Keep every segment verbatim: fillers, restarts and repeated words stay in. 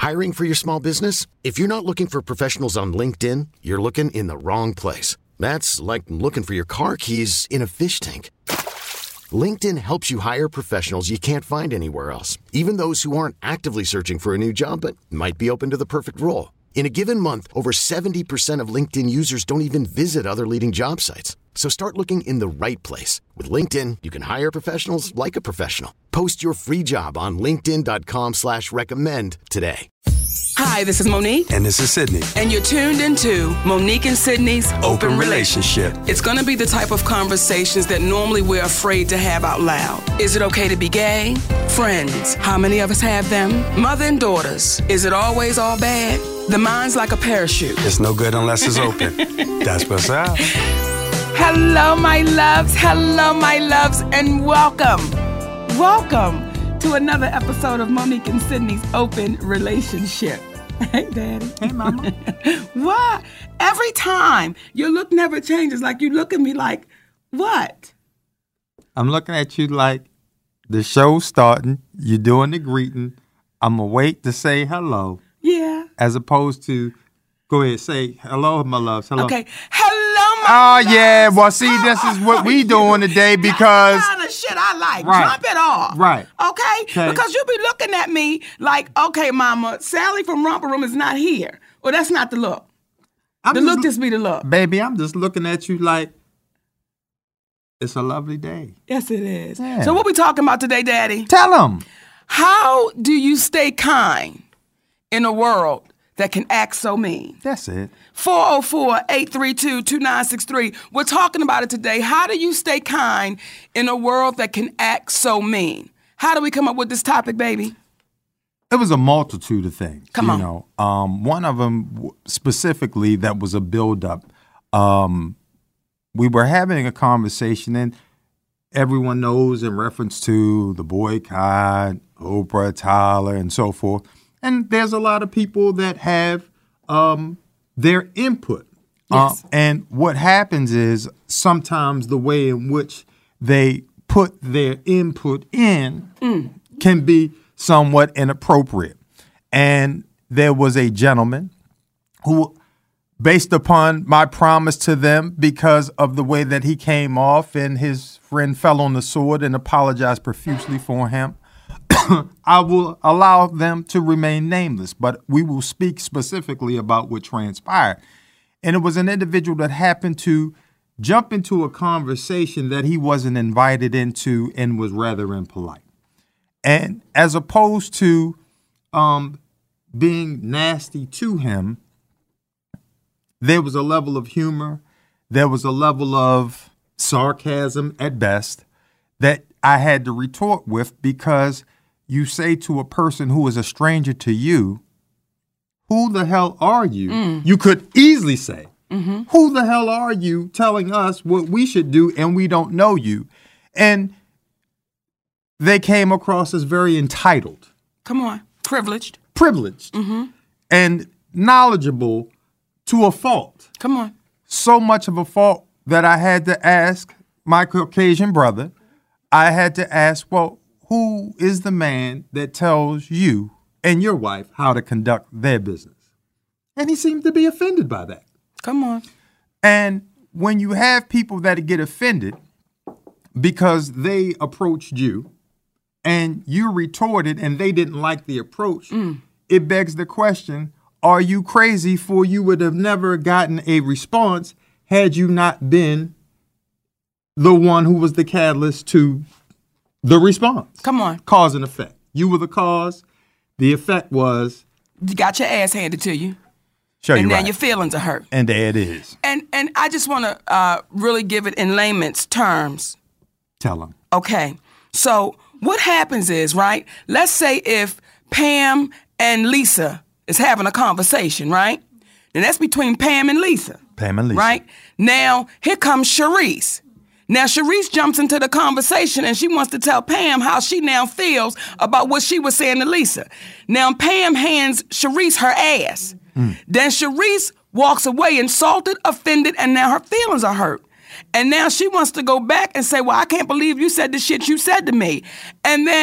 Hiring for your small business? If you're not looking for professionals on LinkedIn, you're looking in the wrong place. That's like looking for your car keys in a fish tank. LinkedIn helps you hire professionals you can't find anywhere else, even those who aren't actively searching for a new job but might be open to the perfect role. In a given month, over seventy percent of LinkedIn users don't even visit other leading job sites. So start looking in the right place. With LinkedIn, you can hire professionals like a professional. Post your free job on linkedin.com slash recommend today. Hi, this is Monique. And this is Sydney. And you're tuned into Monique and Sydney's Open, Open Relationship. Relationship. It's going to be the type of conversations that normally we're afraid to have out loud. Is it okay to be gay? Friends, how many of us have them? Mother and daughters, is it always all bad? The mind's like a parachute. It's no good unless it's open. That's what's up. Hello, my loves. Hello, my loves, and welcome. Welcome to another episode of Monique and Sydney's Open Relationship. Hey, Daddy. Hey, Mama. What? Every time your look never changes. Like you look at me like, what? I'm looking at you like the show's starting. You're doing the greeting. I'm going to wait to say hello. Yeah. As opposed to, go ahead, say hello, my loves. Hello. Okay. Hello, my Oh, loves. yeah. Well, see, this is what we doing today because... That's the kind of shit I like. Right. Jump it off. Right. Okay? Okay. Because you be looking at me like, okay, Mama, Sally from Romper Room is not here. Well, that's not the look. I'm the just, look just be the look. Baby, I'm just looking at you like it's a lovely day. Yes, it is. Yeah. So what we talking about today, Daddy? Tell them. How do you stay kind in a world that can act so mean? That's it. four oh four, eight three two, two nine six three. We're talking about it today. How do you stay kind in a world that can act so mean? How do we come up with this topic, baby? It was a multitude of things. Come you on. know, um, one of them specifically that was a buildup. Um, we were having a conversation, and everyone knows in reference to the boycott, Oprah, Tyler, and so forth. And there's a lot of people that have um, their input. Yes. Uh, and what happens is sometimes the way in which they put their input in Mm. can be somewhat inappropriate. And there was a gentleman who, based upon my promise to them, because of the way that he came off and his friend fell on the sword and apologized profusely for him, I will allow them to remain nameless, but we will speak specifically about what transpired. And it was an individual that happened to jump into a conversation that he wasn't invited into and was rather impolite. And as opposed to um, being nasty to him, there was a level of humor, there was a level of sarcasm at best that I had to retort with, because you say to a person who is a stranger to you, who the hell are you? Mm. You could easily say, Mm-hmm. who the hell are you telling us what we should do and we don't know you? And they came across as very entitled. Come on. Privileged. Privileged. Mm-hmm. And knowledgeable to a fault. Come on. So much of a fault that I had to ask my Caucasian brother, I had to ask, well, who is the man that tells you and your wife how to conduct their business? And he seemed to be offended by that. Come on. And when you have people that get offended because they approached you and you retorted and they didn't like the approach, Mm. it begs the question, are you crazy? For you would have never gotten a response had you not been the one who was the catalyst to the response. Come on. Cause and effect. You were the cause. The effect was... You got your ass handed to you. Show you and then right. your feelings are hurt. And there it is. And and I just want to uh, really give it in layman's terms. Tell them. Okay. So what happens is, right, let's say if Pam and Lisa is having a conversation, right? And that's between Pam and Lisa. Pam and Lisa. Right? Now, here comes Sharice. Now, Sharice jumps into the conversation and she wants to tell Pam how she now feels about what she was saying to Lisa. Now, Pam hands Sharice her ass. Mm. Then Sharice walks away insulted, offended, and now her feelings are hurt. And now she wants to go back and say, well, I can't believe you said the shit you said to me. And then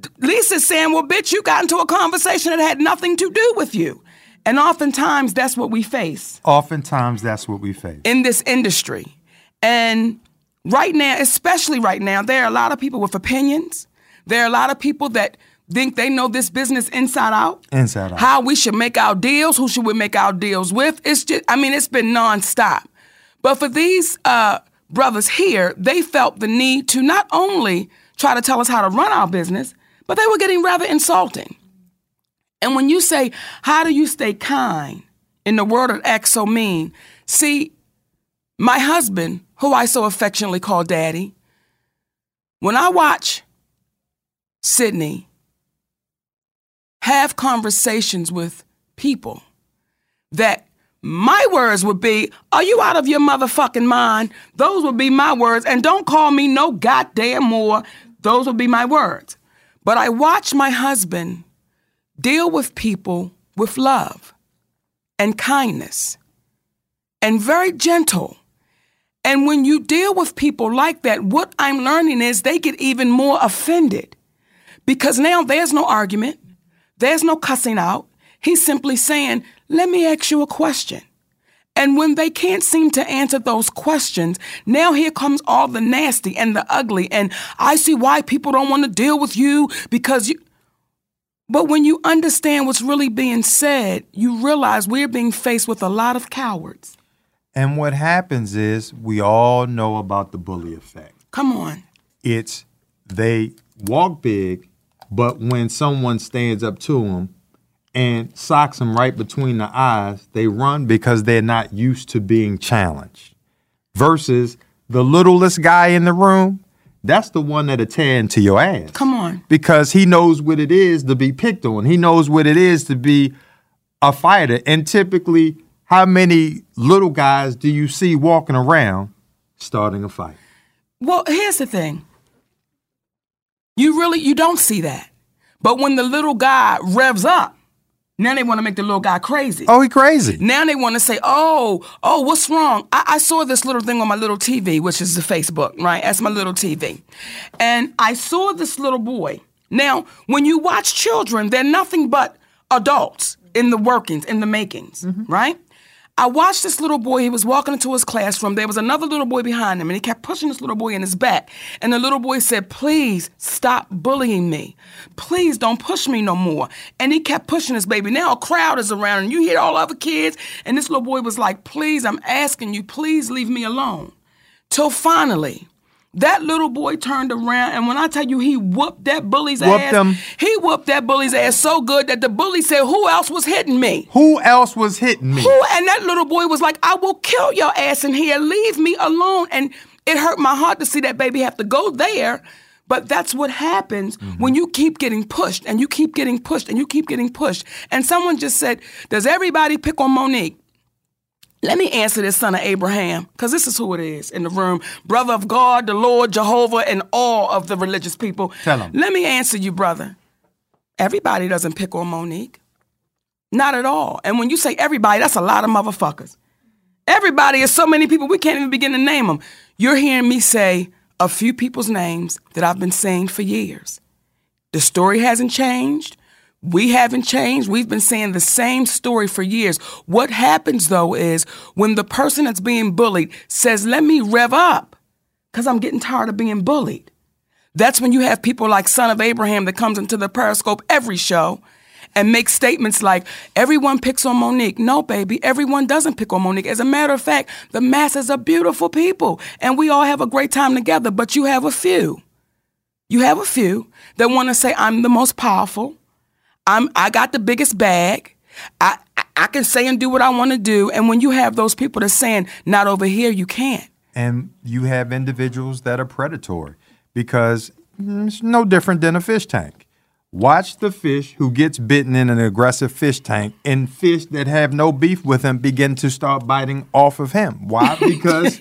Lisa's saying, well, bitch, you got into a conversation that had nothing to do with you. And oftentimes that's what we face. Oftentimes that's what we face. In this industry. And right now, especially right now, there are a lot of people with opinions. There are a lot of people that think they know this business inside out. Inside out. How we should make our deals, who should we make our deals with. It's just, I mean, it's been nonstop. But for these uh, brothers here, they felt the need to not only try to tell us how to run our business, but they were getting rather insulting. And when you say, how do you stay kind in the world that acts so mean? See, my husband, who I so affectionately call Daddy, when I watch Sydney have conversations with people that my words would be, are you out of your motherfucking mind? Those would be my words. And don't call me no goddamn more. Those would be my words. But I watch my husband deal with people with love and kindness and very gentle. And when you deal with people like that, what I'm learning is they get even more offended because now there's no argument. There's no cussing out. He's simply saying, let me ask you a question. And when they can't seem to answer those questions, now here comes all the nasty and the ugly. And I see why people don't want to deal with you because you... But when you understand what's really being said, you realize we're being faced with a lot of cowards. And what happens is we all know about the bully effect. Come on. It's they walk big, but when someone stands up to them and socks them right between the eyes, they run because they're not used to being challenged. Versus the littlest guy in the room, that's the one that'll tear into your ass. Come on. Because he knows what it is to be picked on. He knows what it is to be a fighter. And typically, how many little guys do you see walking around starting a fight? Well, here's the thing. You really, you don't see that. But when the little guy revs up, now they want to make the little guy crazy. Oh, he crazy. Now they want to say, oh, oh, what's wrong? I, I saw this little thing on my little T V, which is the Facebook, right? That's my little T V. And I saw this little boy. Now, when you watch children, they're nothing but adults in the workings, in the makings, mm-hmm. right? I watched this little boy. He was walking into his classroom. There was another little boy behind him, and he kept pushing this little boy in his back. And the little boy said, please stop bullying me. Please don't push me no more. And he kept pushing his baby. Now a crowd is around, and you hear all other kids. And this little boy was like, please, I'm asking you, please leave me alone. Till finally, that little boy turned around, and when I tell you he whooped that bully's whooped ass, him. he whooped that bully's ass so good that the bully said, who else was hitting me? Who else was hitting me? Who? And that little boy was like, I will kill your ass in here. Leave me alone. And it hurt my heart to see that baby have to go there. But that's what happens mm-hmm. when you keep getting pushed and you keep getting pushed and you keep getting pushed. And someone just said, does everybody pick on Monique? Let me answer this, son of Abraham, because this is who it is in the room. Brother of God, the Lord, Jehovah, and all of the religious people. Tell them. Let me answer you, brother. Everybody doesn't pick on Monique. Not at all. And when you say everybody, that's a lot of motherfuckers. Everybody is so many people, we can't even begin to name them. You're hearing me say a few people's names that I've been saying for years. The story hasn't changed. We haven't changed. We've been saying the same story for years. What happens, though, is when the person that's being bullied says, let me rev up because I'm getting tired of being bullied. That's when you have people like Son of Abraham that comes into the Periscope every show and makes statements like, everyone picks on Monique. No, baby, everyone doesn't pick on Monique. As a matter of fact, the masses are beautiful people, and we all have a great time together, but you have a few. You have a few that want to say, I'm the most powerful. I'm, I got the biggest bag. I, I, I can say and do what I want to do. And when you have those people that's saying, not over here, you can't. And you have individuals that are predatory because it's no different than a fish tank. Watch the fish who gets bitten in an aggressive fish tank and fish that have no beef with him begin to start biting off of him. Why? Because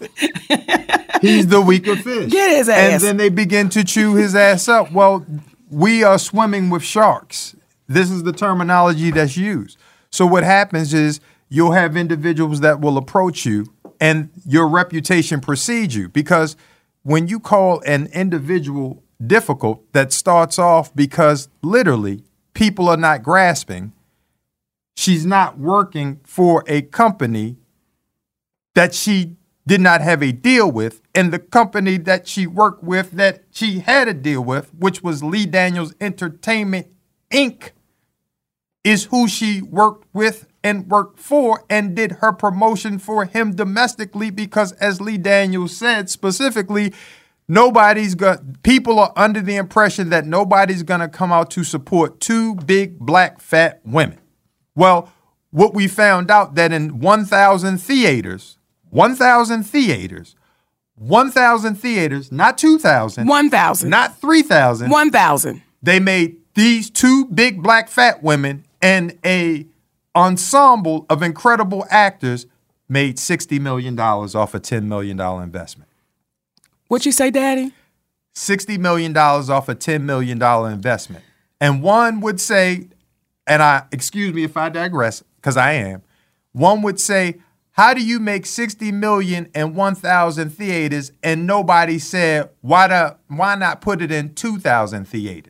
he's the weaker fish. Get his ass. And then they begin to chew his ass up. Well, we are swimming with sharks. This is the terminology that's used. So what happens is you'll have individuals that will approach you and your reputation precedes you. Because when you call an individual difficult that starts off because literally people are not grasping. She's not working for a company that she did not have a deal with, and the company that she worked with that she had a deal with, which was Lee Daniels Entertainment, Incorporated, is who she worked with and worked for and did her promotion for him domestically because, as Lee Daniels said specifically, nobody's got, people are under the impression that nobody's going to come out to support two big black fat women. Well, what we found out that in one thousand theaters, one thousand theaters, one thousand theaters, not two thousand. one thousand. Not three thousand. one thousand. They made these two big black fat women and a ensemble of incredible actors made sixty million dollars off a ten million dollars investment. What you say, Daddy? sixty million dollars off a ten million dollars investment. And one would say, and I excuse me if I digress, because I am, one would say, how do you make sixty million dollars in one thousand theaters and nobody said, why, the, why not put it in two thousand theaters?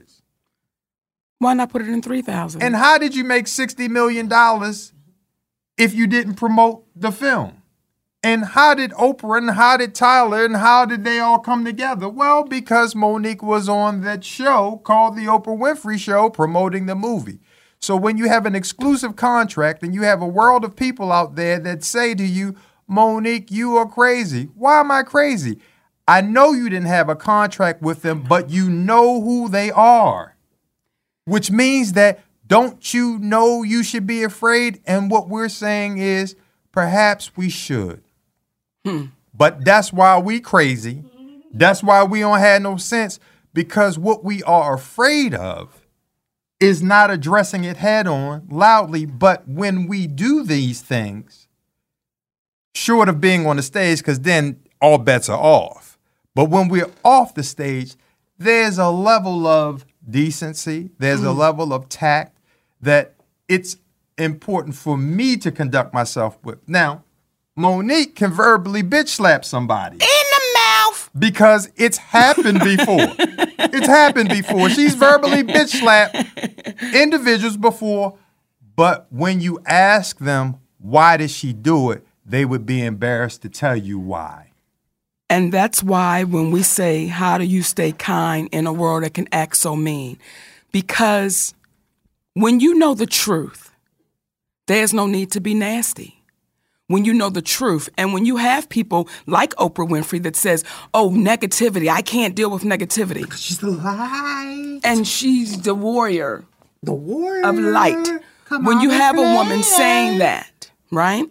Why not put it in three thousand? And how did you make sixty million dollars if you didn't promote the film? And how did Oprah and how did Tyler and how did they all come together? Well, because Monique was on that show called The Oprah Winfrey Show promoting the movie. So when you have an exclusive contract and you have a world of people out there that say to you, Monique, you are crazy. Why am I crazy? I know you didn't have a contract with them, but you know who they are. Which means that don't you know you should be afraid? And what we're saying is perhaps we should. Hmm. But that's why we crazy. That's why we don't have no sense, because what we are afraid of is not addressing it head on loudly. But when we do these things, short of being on the stage, because then all bets are off. But when we're off the stage, there's a level of decency, there's mm. a level of tact that it's important for me to conduct myself with. Now, Monique can verbally bitch slap somebody. In the mouth! Because it's happened before. It's happened before. She's verbally bitch slapped individuals before, but when you ask them why did she do it, they would be embarrassed to tell you why. And that's why when we say, how do you stay kind in a world that can act so mean? Because when you know the truth, there's no need to be nasty. When you know the truth, and when you have people like Oprah Winfrey that says, oh, negativity, I can't deal with negativity. She's the light. And she's the warrior. The warrior. Of light. Come when on, you have play. a woman saying that, right?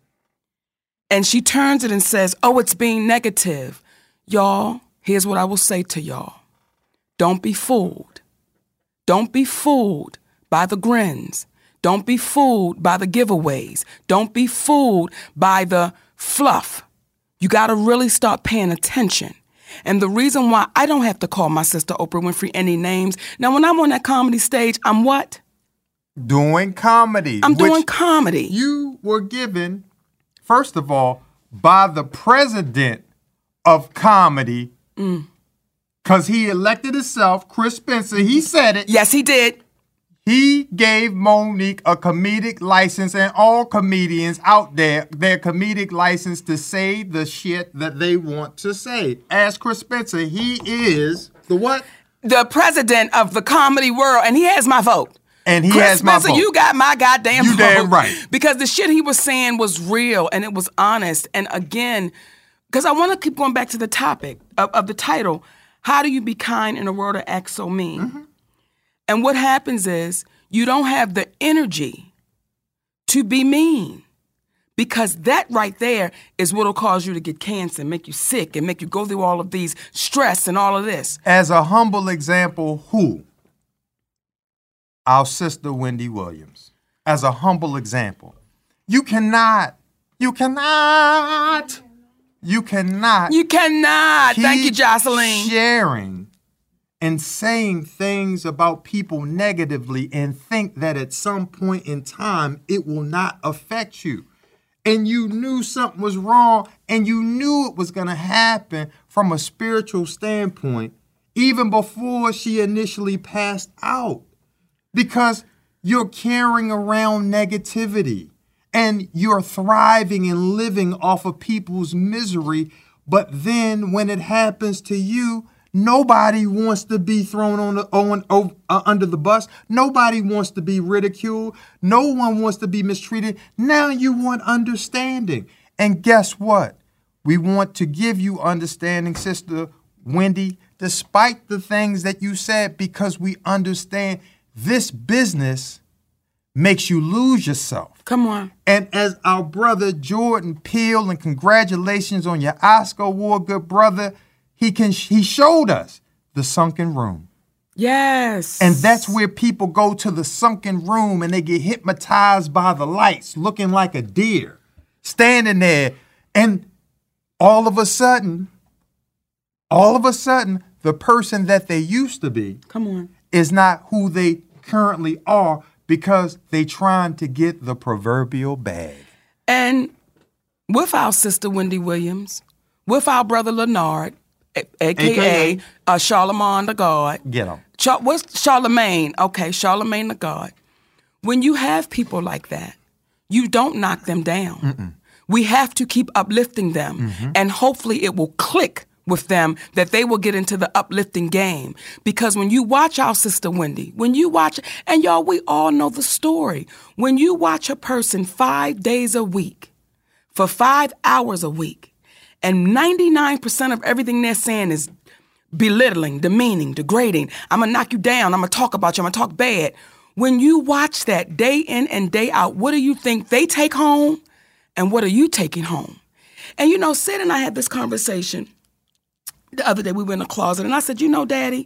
And she turns it and says, oh, it's being negative. Y'all, here's what I will say to y'all. Don't be fooled. Don't be fooled by the grins. Don't be fooled by the giveaways. Don't be fooled by the fluff. You got to really start paying attention. And the reason why I don't have to call my sister Oprah Winfrey any names. Now, when I'm on that comedy stage, I'm what? Doing comedy. I'm doing comedy. You were given, first of all, by the president of comedy, because mm. he elected himself, Chris Spencer. He said it. Yes, he did. He gave Monique a comedic license, and all comedians out there, their comedic license to say the shit that they want to say. As Chris Spencer, he is the what? The president of the comedy world, and he has my vote. And he Chris has my Spencer, vote. you got my goddamn you vote. You damn right. Because the shit he was saying was real, and it was honest. And again, because I want to keep going back to the topic of, of the title, how do you be kind in a world that acts so mean? Mm-hmm. And what happens is you don't have the energy to be mean, because that right there is what will cause you to get cancer, make you sick, and make you go through all of these stress and all of this. As a humble example, who? Our sister Wendy Williams. As a humble example. You cannot, you cannot, you cannot. You cannot. Thank you, Jocelyn. Sharing and saying things about people negatively and think that at some point in time it will not affect you. And you knew something was wrong and you knew it was going to happen from a spiritual standpoint, even before she initially passed out, because you're carrying around negativity and you're thriving and living off of people's misery. But then when it happens to you, nobody wants to be thrown on, the, on uh, under the bus. Nobody wants to be ridiculed. No one wants to be mistreated. Now you want understanding. And guess what? We want to give you understanding, Sister Wendy, despite the things that you said, because we understand this business makes you lose yourself. Come on. And as our brother Jordan Peele, and congratulations on your Oscar award, good brother, he can he showed us the sunken room. Yes. And that's where people go to the sunken room and they get hypnotized by the lights, looking like a deer, standing there. And all of a sudden, all of a sudden, the person that they used to be Come on. is not who they currently are, because they trying to get the proverbial bag. And with our sister Wendy Williams, with our brother Leonard, a- A K A, A K A uh, Charlemagne the God. Get him. Char- what's Charlemagne? Okay, Charlemagne the God. When you have people like that, you don't knock them down. Mm-mm. We have to keep uplifting them, mm-hmm. and hopefully it will click with them that they will get into the uplifting game. Because when you watch our sister Wendy, when you watch, and y'all, we all know the story. When you watch a person five days a week, for five hours a week, and ninety-nine percent of everything they're saying is belittling, demeaning, degrading. I'm going to knock you down. I'm going to talk about you. I'm going to talk bad. When you watch that day in and day out, what do you think they take home? And what are you taking home? And you know, Sid and I had this conversation the other day. We were in a closet, and I said, you know, Daddy,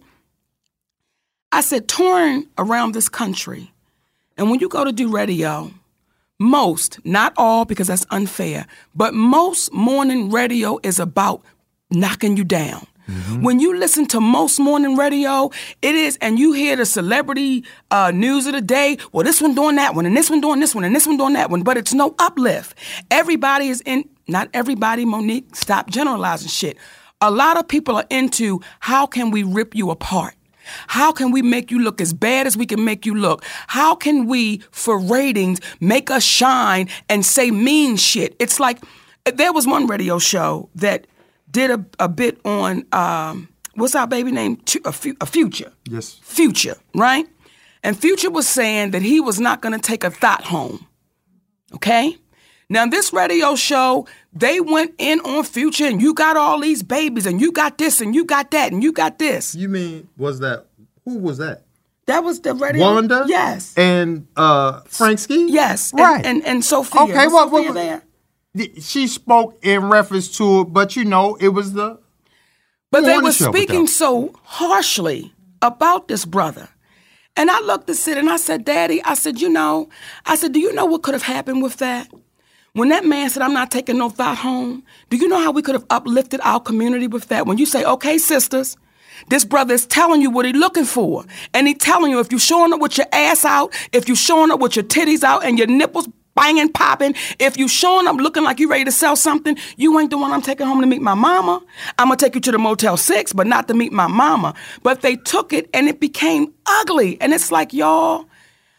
I said, touring around this country, and when you go to do radio, most, not all because that's unfair, but most morning radio is about knocking you down. Mm-hmm. When you listen to most morning radio, it is, and you hear the celebrity uh, news of the day, well, this one doing that one, and this one doing this one, and this one doing that one, but it's no uplift. Everybody is in, not everybody, Monique, stop generalizing shit. A lot of people are into, how can we rip you apart? How can we make you look as bad as we can make you look? How can we, for ratings, make us shine and say mean shit? It's like, there was one radio show that did a, a bit on, um, what's our baby name? A, a Future. Yes. Future, right? And Future was saying that he was not going to take a thought home. Okay? Now, this radio show, they went in on Future, and you got all these babies, and you got this, and you got that, and you got this. You mean, was that, who was that? That was the radio. Wanda? Yes. And uh, Frank Ski? Yes. Right. And, and, and Sophia. Okay, was what, Sophia what, there? She spoke in reference to it, but you know, it was the. But they were the speaking so harshly about this brother. And I looked at Sid and I said, Daddy, I said, you know, I said, do you know what could have happened with that? When that man said, I'm not taking no thought home, do you know how we could have uplifted our community with that? When you say, okay, sisters, this brother is telling you what he's looking for. And he's telling you, if you're showing up with your ass out, if you're showing up with your titties out and your nipples banging, popping, if you showing up looking like you ready to sell something, you ain't the one I'm taking home to meet my mama. I'm going to take you to the Motel six, but not to meet my mama. But they took it and it became ugly. And it's like, y'all,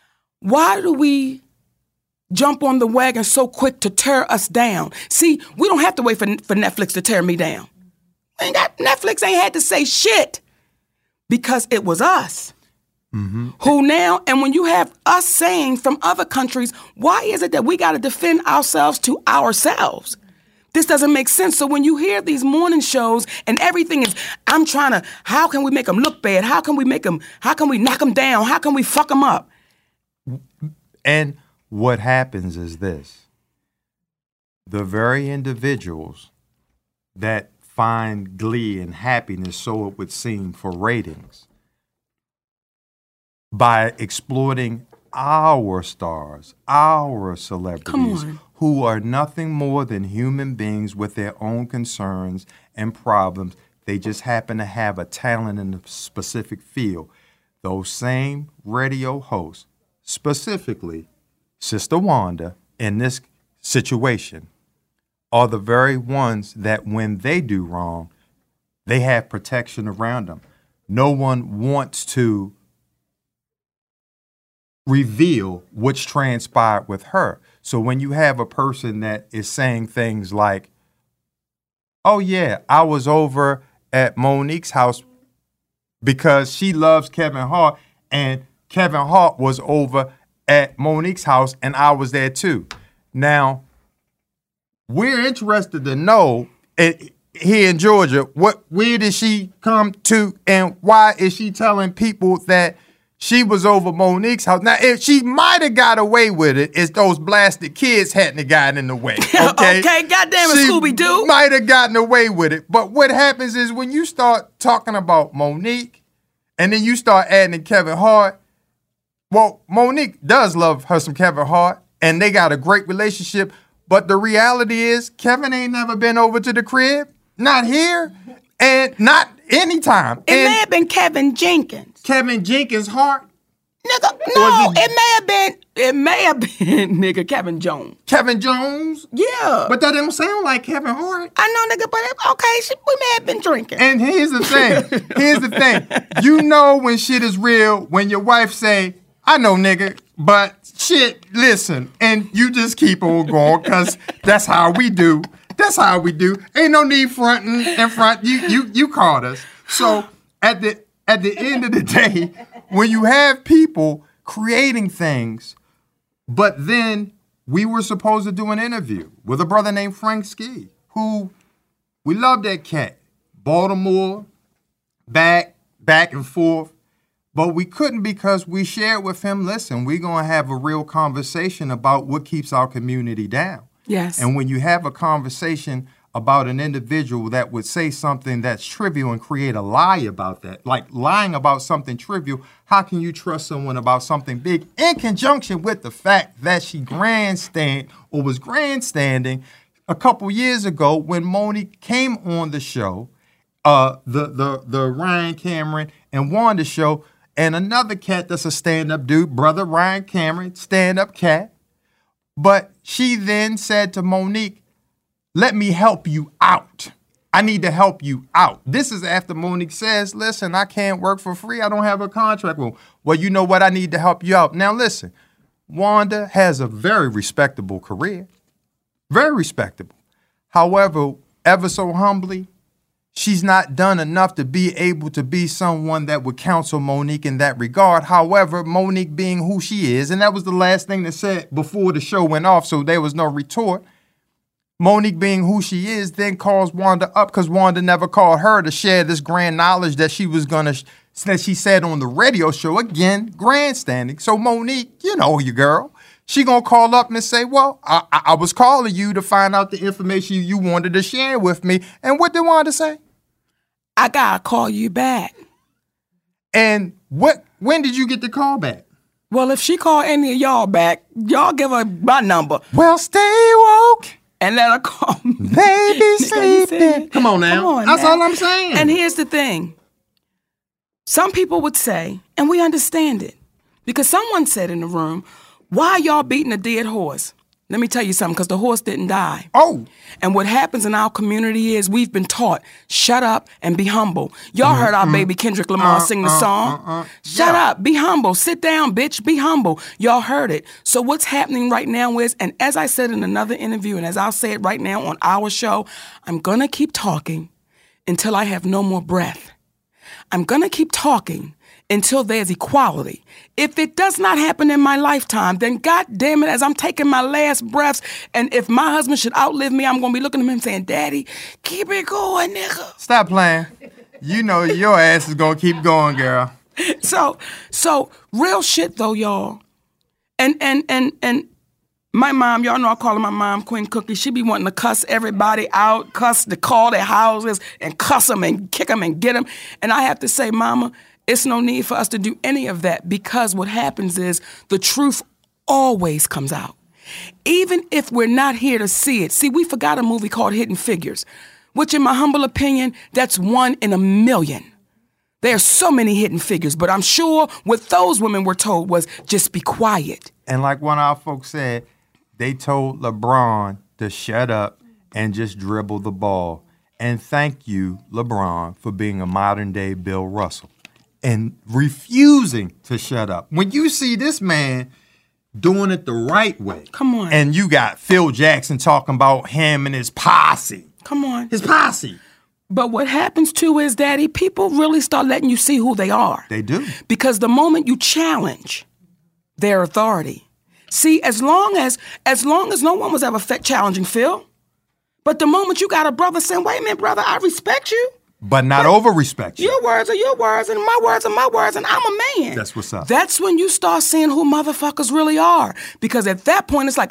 why do we jump on the wagon so quick to tear us down? See, we don't have to wait for, for Netflix to tear me down. Ain't got, Netflix ain't had to say shit because it was us. Mm-hmm. Who now, and when you have us saying from other countries, why is it that we got to defend ourselves to ourselves? This doesn't make sense. So when you hear these morning shows and everything is, I'm trying to, how can we make them look bad? How can we make them, how can we knock them down? How can we fuck them up? And what happens is this. The very individuals that find glee and happiness, so it would seem, for ratings, by exploiting our stars, our celebrities, who are nothing more than human beings with their own concerns and problems. They just happen to have a talent in a specific field. Those same radio hosts, specifically Sister Wanda, in this situation, are the very ones that when they do wrong, they have protection around them. no one wants to reveal what's transpired with her. So when you have a person that is saying things like, oh yeah, I was over at Monique's house because she loves Kevin Hart, and Kevin Hart was over at Monique's house and I was there too. Now, we're interested to know it, here in Georgia, what where did she come to and why is she telling people that she was over Monique's house? Now, if she might have got away with it, it's those blasted kids hadn't gotten in the way. Okay, okay, goddamn it, Scooby-Doo. Might have gotten away with it. But what happens is when you start talking about Monique and then you start adding Kevin Hart, well, Monique does love her some Kevin Hart and they got a great relationship. But the reality is Kevin ain't never been over to the crib, not here, and not anytime. It and may have been Kevin Jenkins. Kevin Jenkins' Hart? Nigga, no, it, it may have been, it may have been, nigga, Kevin Jones. Kevin Jones? Yeah. But that don't sound like Kevin Hart. I know, nigga, but it, okay, she, we may have been drinking. And here's the thing. Here's the thing. You know when shit is real when your wife say, I know, nigga, but shit, listen. And you just keep on going because that's how we do. That's how we do. Ain't no need fronting in front. You, you, you caught us. So at the At the end of the day, when you have people creating things, but then we were supposed to do an interview with a brother named Frank Ski, who we love that cat. Baltimore, back, back and forth. But we couldn't because we shared with him, listen, we're going to have a real conversation about what keeps our community down. Yes. And when you have a conversation about an individual that would say something that's trivial and create a lie about that, like lying about something trivial, how can you trust someone about something big in conjunction with the fact that she grandstand or was grandstanding a couple years ago when Monique came on the show, uh, the the the Ryan Cameron and Wanda show, and another cat that's a stand-up dude, brother Ryan Cameron, stand-up cat. But she then said to Monique, let me help you out. I need to help you out. This is after Monique says, listen, I can't work for free. I don't have a contract. Well, well, you know what? I need to help you out. Now, listen, Wanda has a very respectable career. Very respectable. However, ever so humbly, she's not done enough to be able to be someone that would counsel Monique in that regard. However, Monique being who she is, and that was the last thing that said before the show went off, so there was no retort. Monique being who she is then calls Wanda up because Wanda never called her to share this grand knowledge that she was going to, that she said on the radio show, again, grandstanding. So Monique, you know your girl, she going to call up and say, well, I, I was calling you to find out the information you wanted to share with me. And what did Wanda say? I got to call you back. And what? When did you get the call back? Well, if she call any of y'all back, y'all give her my number. Well, stay woke. And let her call me. They be sleeping. Come on now. Come on That's now. All I'm saying. And here's the thing. Some people would say, and we understand it, because someone said in the room, why are y'all beating a dead horse? Let me tell you something, because the horse didn't die. Oh. And what happens in our community is we've been taught, shut up and be humble. Y'all mm-hmm. heard our baby Kendrick Lamar uh, sing the uh, song. Uh, uh, shut yeah. up, be humble. Sit down, bitch, be humble. Y'all heard it. So what's happening right now is, and as I said in another interview, and as I'll say it right now on our show, I'm going to keep talking until I have no more breath. I'm going to keep talking until there's equality. If it does not happen in my lifetime, then God damn it, as I'm taking my last breaths, and if my husband should outlive me, I'm going to be looking at him saying, Daddy, keep it going, nigga. Stop playing. You know your ass is going to keep going, girl. So, so real shit though, y'all. And, and, and, and my mom, y'all know I call her my mom, Queen Cookie. She be wanting to cuss everybody out, cuss, to call their houses and cuss them and kick them and get them. And I have to say, Mama, it's no need for us to do any of that because what happens is the truth always comes out. Even if we're not here to see it. See, we forgot a movie called Hidden Figures, which in my humble opinion, that's one in a million. There are so many hidden figures, but I'm sure what those women were told was just be quiet. And like one of our folks said, they told LeBron to shut up and just dribble the ball. And thank you, LeBron, for being a modern day Bill Russell. and refusing to shut up. When you see this man doing it the right way. Come on. And you got Phil Jackson talking about him and his posse. Come on. His posse. But what happens too is, Daddy, people really start letting you see who they are. They do. Because the moment you challenge their authority. See, as long as as long as no one was ever fe- challenging Phil, but the moment you got a brother saying, wait a minute, brother, I respect you. But not but over-respect you. Your words are your words, and my words are my words, and I'm a man. That's what's up. That's when you start seeing who motherfuckers really are. Because at that point, it's like,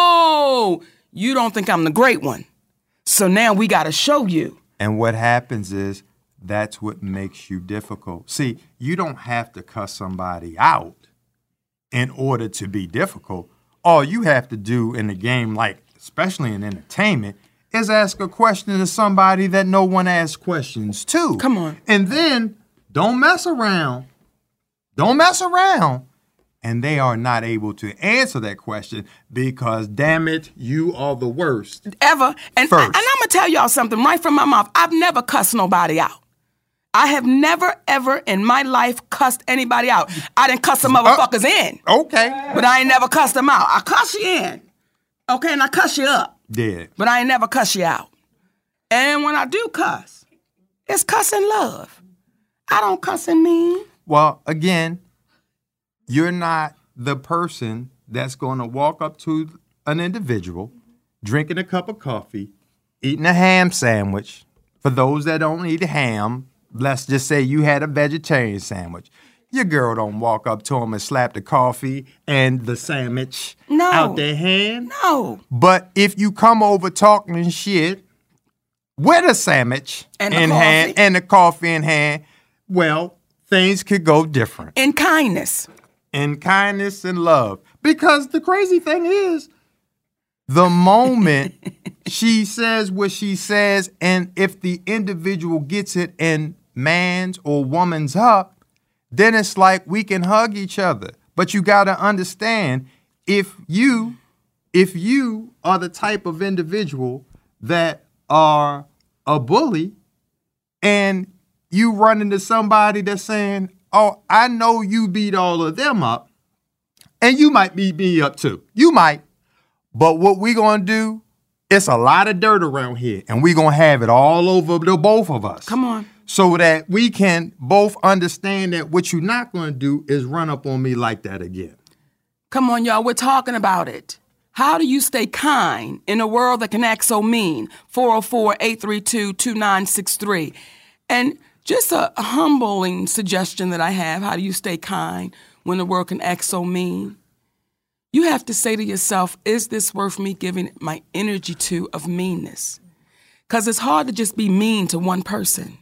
oh, you don't think I'm the great one. So now we got to show you. And what happens is that's what makes you difficult. See, you don't have to cuss somebody out in order to be difficult. All you have to do in a game, like especially in entertainment, is ask a question to somebody that no one asks questions to. Come on. And then don't mess around. Don't mess around. And they are not able to answer that question because, damn it, you are the worst. Ever. And, First. and I'm going to tell y'all something right from my mouth. I've never cussed nobody out. I have never, ever in my life cussed anybody out. I didn't cuss some motherfuckers uh, in. Okay. But I ain't never cussed them out. I cuss you in. Okay, and I cuss you up. Yeah. But I ain't never cuss you out. And when I do cuss, it's cuss in love. I don't cuss and mean. Well, again, you're not the person that's going to walk up to an individual, drinking a cup of coffee, eating a ham sandwich. For those that don't eat ham, let's just say you had a vegetarian sandwich. Your girl don't walk up to them and slap the coffee and the sandwich no. out their hand. No. But if you come over talking shit with a sandwich and in hand and the coffee in hand, well, things could go different. In kindness. In kindness and love. Because the crazy thing is, the moment she says what she says, and if the individual gets it and man's or woman's up, then it's like we can hug each other. But you got to understand, if you, if you are the type of individual that are a bully and you run into somebody that's saying, oh, I know you beat all of them up, and you might beat me up too. You might. But what we going to do, it's a lot of dirt around here, and we going to have it all over the both of us. Come on. So that we can both understand that what you're not going to do is run up on me like that again. Come on, y'all. We're talking about it. How do you stay kind in a world that can act so mean? four oh four, eight three two, two nine six three. And just a humbling suggestion that I have, how do you stay kind when the world can act so mean? You have to say to yourself, is this worth me giving my energy to of meanness? Because it's hard to just be mean to one person.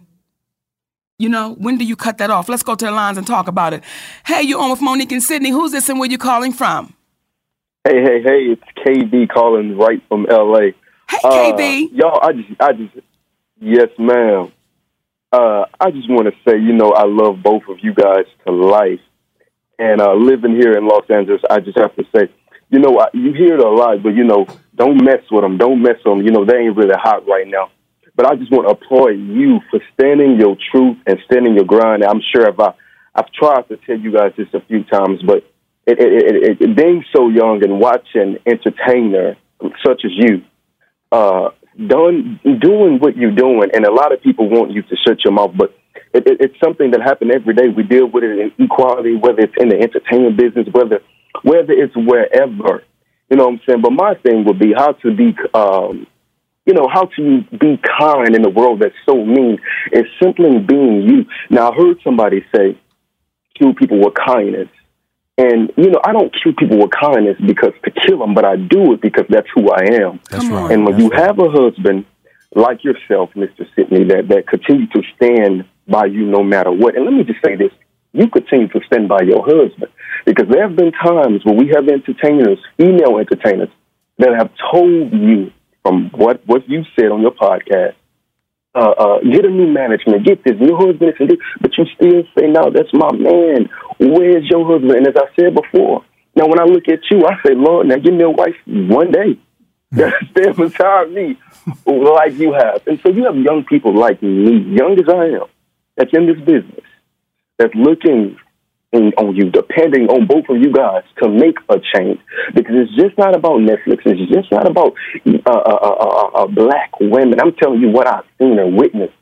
You know, when do you cut that off? Let's go to the lines and talk about it. Hey, you're on with Monique and Sydney. Who's this and where you calling from? Hey, hey, hey, it's K B calling right from L A. Hey, uh, K B. Y'all, I just, I just, yes, ma'am. Uh, I just want to say, you know, I love both of you guys to life. And uh, living here in Los Angeles, I just have to say, you know, I, you hear it a lot, but, you know, don't mess with them. Don't mess with them. You know, they ain't really hot right now. But I just want to applaud you for standing your truth and standing your ground. And I'm sure if I, I've tried to tell you guys this a few times, but it, it, it, it, being so young and watching entertainer such as you, uh, done, doing what you're doing, and a lot of people want you to shut your mouth, but it, it, it's something that happens every day. We deal with it in equality, whether it's in the entertainment business, whether whether it's wherever. You know what I'm saying? But my thing would be how to be, um, you know, how to be kind in a world that's so mean. It's simply being you. Now, I heard somebody say, kill people with kindness. And, you know, I don't kill people with kindness because to kill them, but I do it because that's who I am. That's right. And when that's you right. have a husband like yourself, Mister Sidney, that, that continue to stand by you no matter what. And let me just say this. You continue to stand by your husband because there have been times where we have entertainers, female entertainers, that have told you from what, what you said on your podcast, uh, uh, get a new management, get this, your husband is this, but you still say, no, that's my man. Where's your husband? And as I said before, now when I look at you, I say, Lord, now give me a wife one day that stand beside me like you have. And so you have young people like me, young as I am, that's in this business. that's looking in, on you, depending on both of you guys to make a change. Because it's just not about Netflix. It's just not about uh, uh, uh, uh, black women. I'm telling you what I've seen and witnessed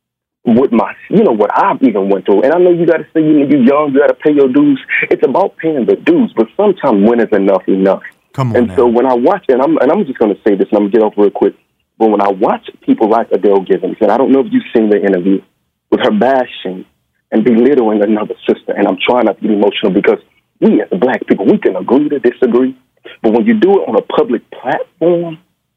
with my, you know, what I've even went through. And I know you got to say, you know, you're young, you got to pay your dues. It's about paying the dues, but sometimes when is enough enough? Come on And now. so when I watch, and I'm, and I'm just going to say this, and I'm going to get off real quick, but when I watch people like Adele Givens, and I don't know if you've seen the interview, with her bashing and belittling another sister, and I'm trying not to get emotional because we as black people, we can agree to disagree, but when you do it on a public platform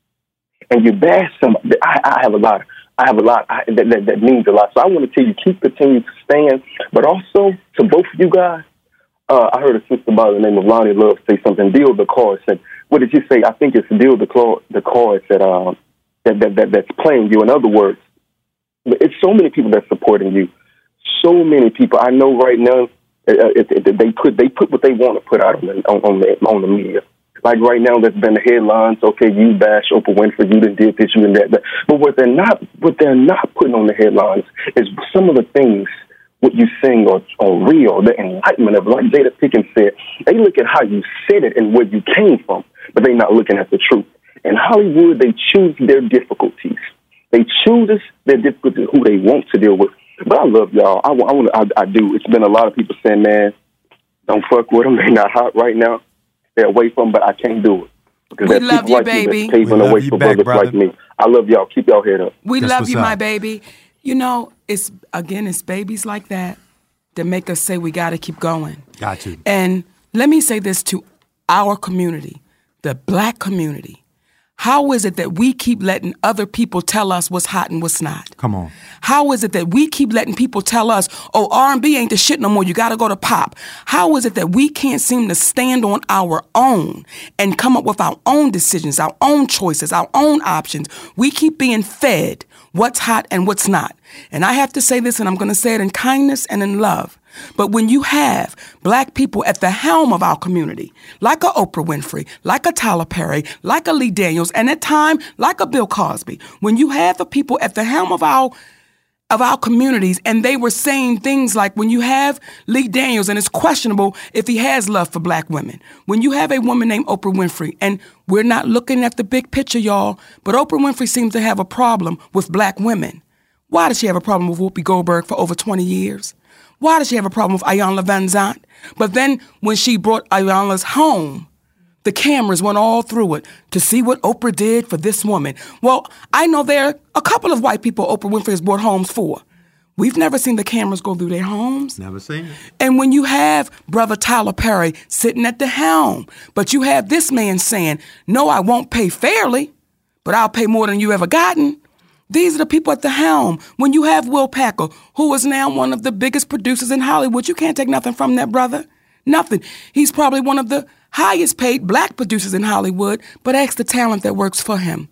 and you bash somebody, I, I have a lot of, I have a lot I, that, that, that means a lot. So I want to tell you, keep continuing to stand. But also, to both of you guys, uh, I heard a sister by the name of Lonnie Love say something. Deal the card said, what did you say? I think it's Deal the card, the card that, uh, that, that, that that's playing you. In other words, it's so many people that's supporting you. So many people. I know right now, uh, it, it, they put they put what they want to put out on the, on, on the on the media. Like right now, there's been the headlines. Okay, you bash Oprah Winfrey, you done did this, you done that, that. But what they're not, what they're not putting on the headlines is some of the things what you sing are, are real. The enlightenment of, like Jada Pinkett said, they look at how you said it and where you came from, but they're not looking at the truth. In Hollywood, they choose their difficulties. They choose their difficulties, who they want to deal with. But I love y'all. I, I want. I, I do. It's been a lot of people saying, "Man, don't fuck with them. They're not hot right now. They're away from, but I can't do it. Because we there's love people you, like baby. you that's paving the way for back, brothers brother. like me. I love y'all. Keep y'all head up. We That's love what's you, my up. baby. You know, it's again, it's babies like that that make us say we got to keep going. Got to. And let me say this to our community, the black community. How is it that we keep letting other people tell us what's hot and what's not? Come on. How is it that we keep letting people tell us, oh, R and B ain't the shit no more, you got to go to pop? How is it that we can't seem to stand on our own and come up with our own decisions, our own choices, our own options? We keep being fed what's hot and what's not. And I have to say this, and I'm going to say it in kindness and in love. But when you have black people at the helm of our community, like a Oprah Winfrey, like a Tyler Perry, like a Lee Daniels, and at time, like a Bill Cosby, when you have the people at the helm of our of our communities, and they were saying things like, when you have Lee Daniels, and it's questionable if he has love for black women. When you have a woman named Oprah Winfrey, and we're not looking at the big picture, y'all, but Oprah Winfrey seems to have a problem with black women. Why does she have a problem with Whoopi Goldberg for over twenty years? Why does she have a problem with Iyanla Vanzant? But then when she brought Iyanla's home, the cameras went all through it to see what Oprah did for this woman. Well, I know there are a couple of white people Oprah Winfrey has brought homes for. We've never seen the cameras go through their homes. Never seen it. And when you have Brother Tyler Perry sitting at the helm, but you have this man saying, no, I won't pay fairly, but I'll pay more than you ever gotten. These are the people at the helm. When you have Will Packer, who is now one of the biggest producers in Hollywood, you can't take nothing from that brother. Nothing. He's probably one of the highest paid black producers in Hollywood, but ask the talent that works for him.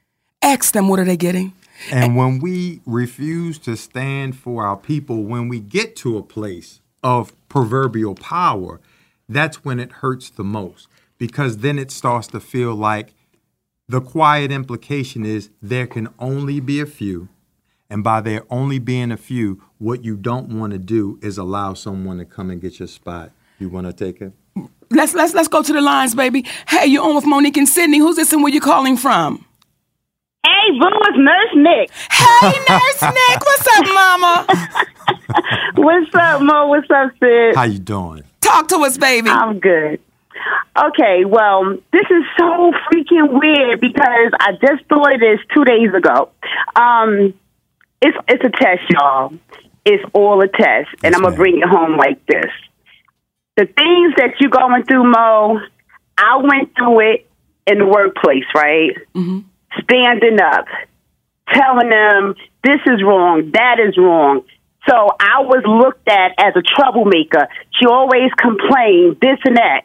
Ask them, what are they getting? And when we refuse to stand for our people, when we get to a place of proverbial power, that's when it hurts the most. Because then it starts to feel like the quiet implication is there can only be a few. And by there only being a few, what you don't want to do is allow someone to come and get your spot. You want to take it? Let's let's let's go to the lines, baby. Hey, you're on with Monique and Sydney. Who's this and where you calling from? Hey, Boo, it's Nurse Nick. Hey, Nurse Nick. What's up, Mama? What's up, Mo? What's up, Sid? How you doing? Talk to us, baby. I'm good. Okay, well, this is so freaking weird because I just thought of this two days ago. Um, it's it's a test, y'all. It's all a test, and Yes, I'm gonna ma'am. bring it home like this. The things that you're going through, Mo, I went through it in the workplace, right? Mm-hmm. Standing up, telling them this is wrong, that is wrong. So I was looked at as a troublemaker. She always complained, this and that.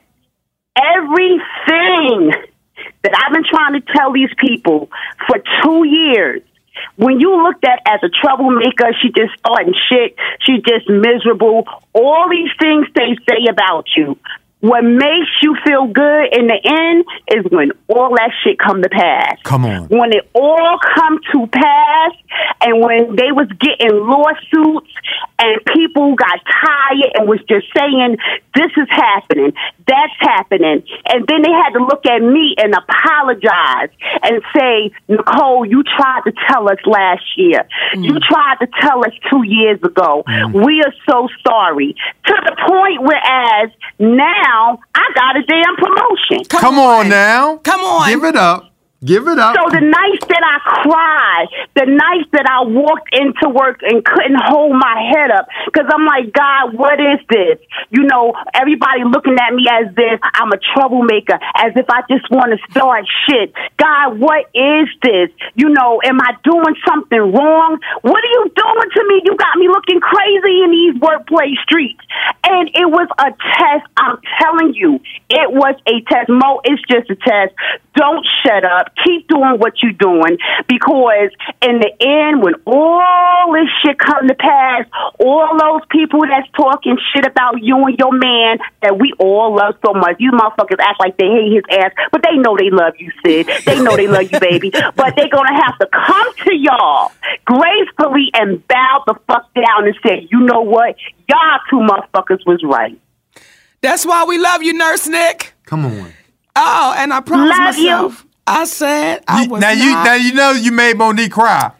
Everything that I've been trying to tell these people for two years, when you looked at as a troublemaker, she just starting shit, she just miserable, all these things they say about you, what makes you feel good in the end is when all that shit come to pass. Come on. When it all come to pass, and when they was getting lawsuits and people got tired and was just saying, this is happening, that's happening. And then they had to look at me and apologize and say, Nicole, you tried to tell us last year. Mm. You tried to tell us two years ago. Mm. We are so sorry. To the point whereas now I got a damn promotion. Come, Come on. on now. Come on. Give it up. Give it up. So the nights that I cried, the nights that I walked into work and couldn't hold my head up, because I'm like, God, what is this? You know, everybody looking at me as if I'm a troublemaker, as if I just want to start shit. God, what is this? You know, am I doing something wrong? What are you doing to me? You got me looking crazy in these workplace streets. And it was a test. I'm telling you, it was a test. Mo, it's just a test. Don't shut up. Keep doing what you're doing, because in the end, when all this shit come to pass, all those people that's talking shit about you and your man that we all love so much, you motherfuckers act like they hate his ass, but they know they love you, Sid. They know they love you, baby. But they're going to have to come to y'all gracefully and bow the fuck down and say, you know what? Y'all two motherfuckers was right. That's why we love you, Nurse Nick. Come on. Oh, and I promised Love myself. You. I said I you, was now not. you now you know you made Monique cry.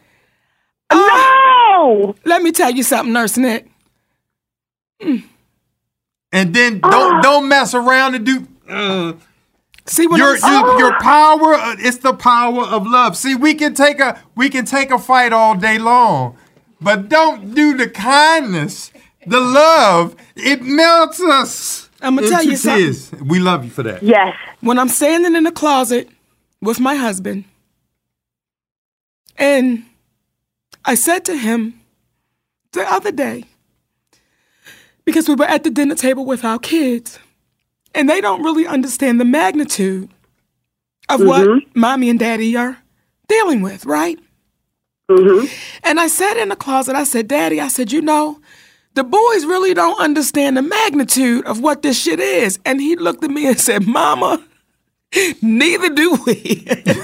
No. Let me tell you something, Nurse Nick. Mm. And then don't oh. don't mess around and do. Uh, See what your I'm saying? your, your power. Uh, it's the power of love. See, we can take a we can take a fight all day long, but don't do the kindness, the love. It melts us. I'm gonna tell you something. We love you for that. Yes. When I'm standing in the closet with my husband, and I said to him the other day, because we were at the dinner table with our kids, and they don't really understand the magnitude of mm-hmm. what mommy and daddy are dealing with, right? Mm-hmm. And I said in the closet, I said, Daddy, I said, you know, the boys really don't understand the magnitude of what this shit is. And he looked at me and said, Mama, neither do we.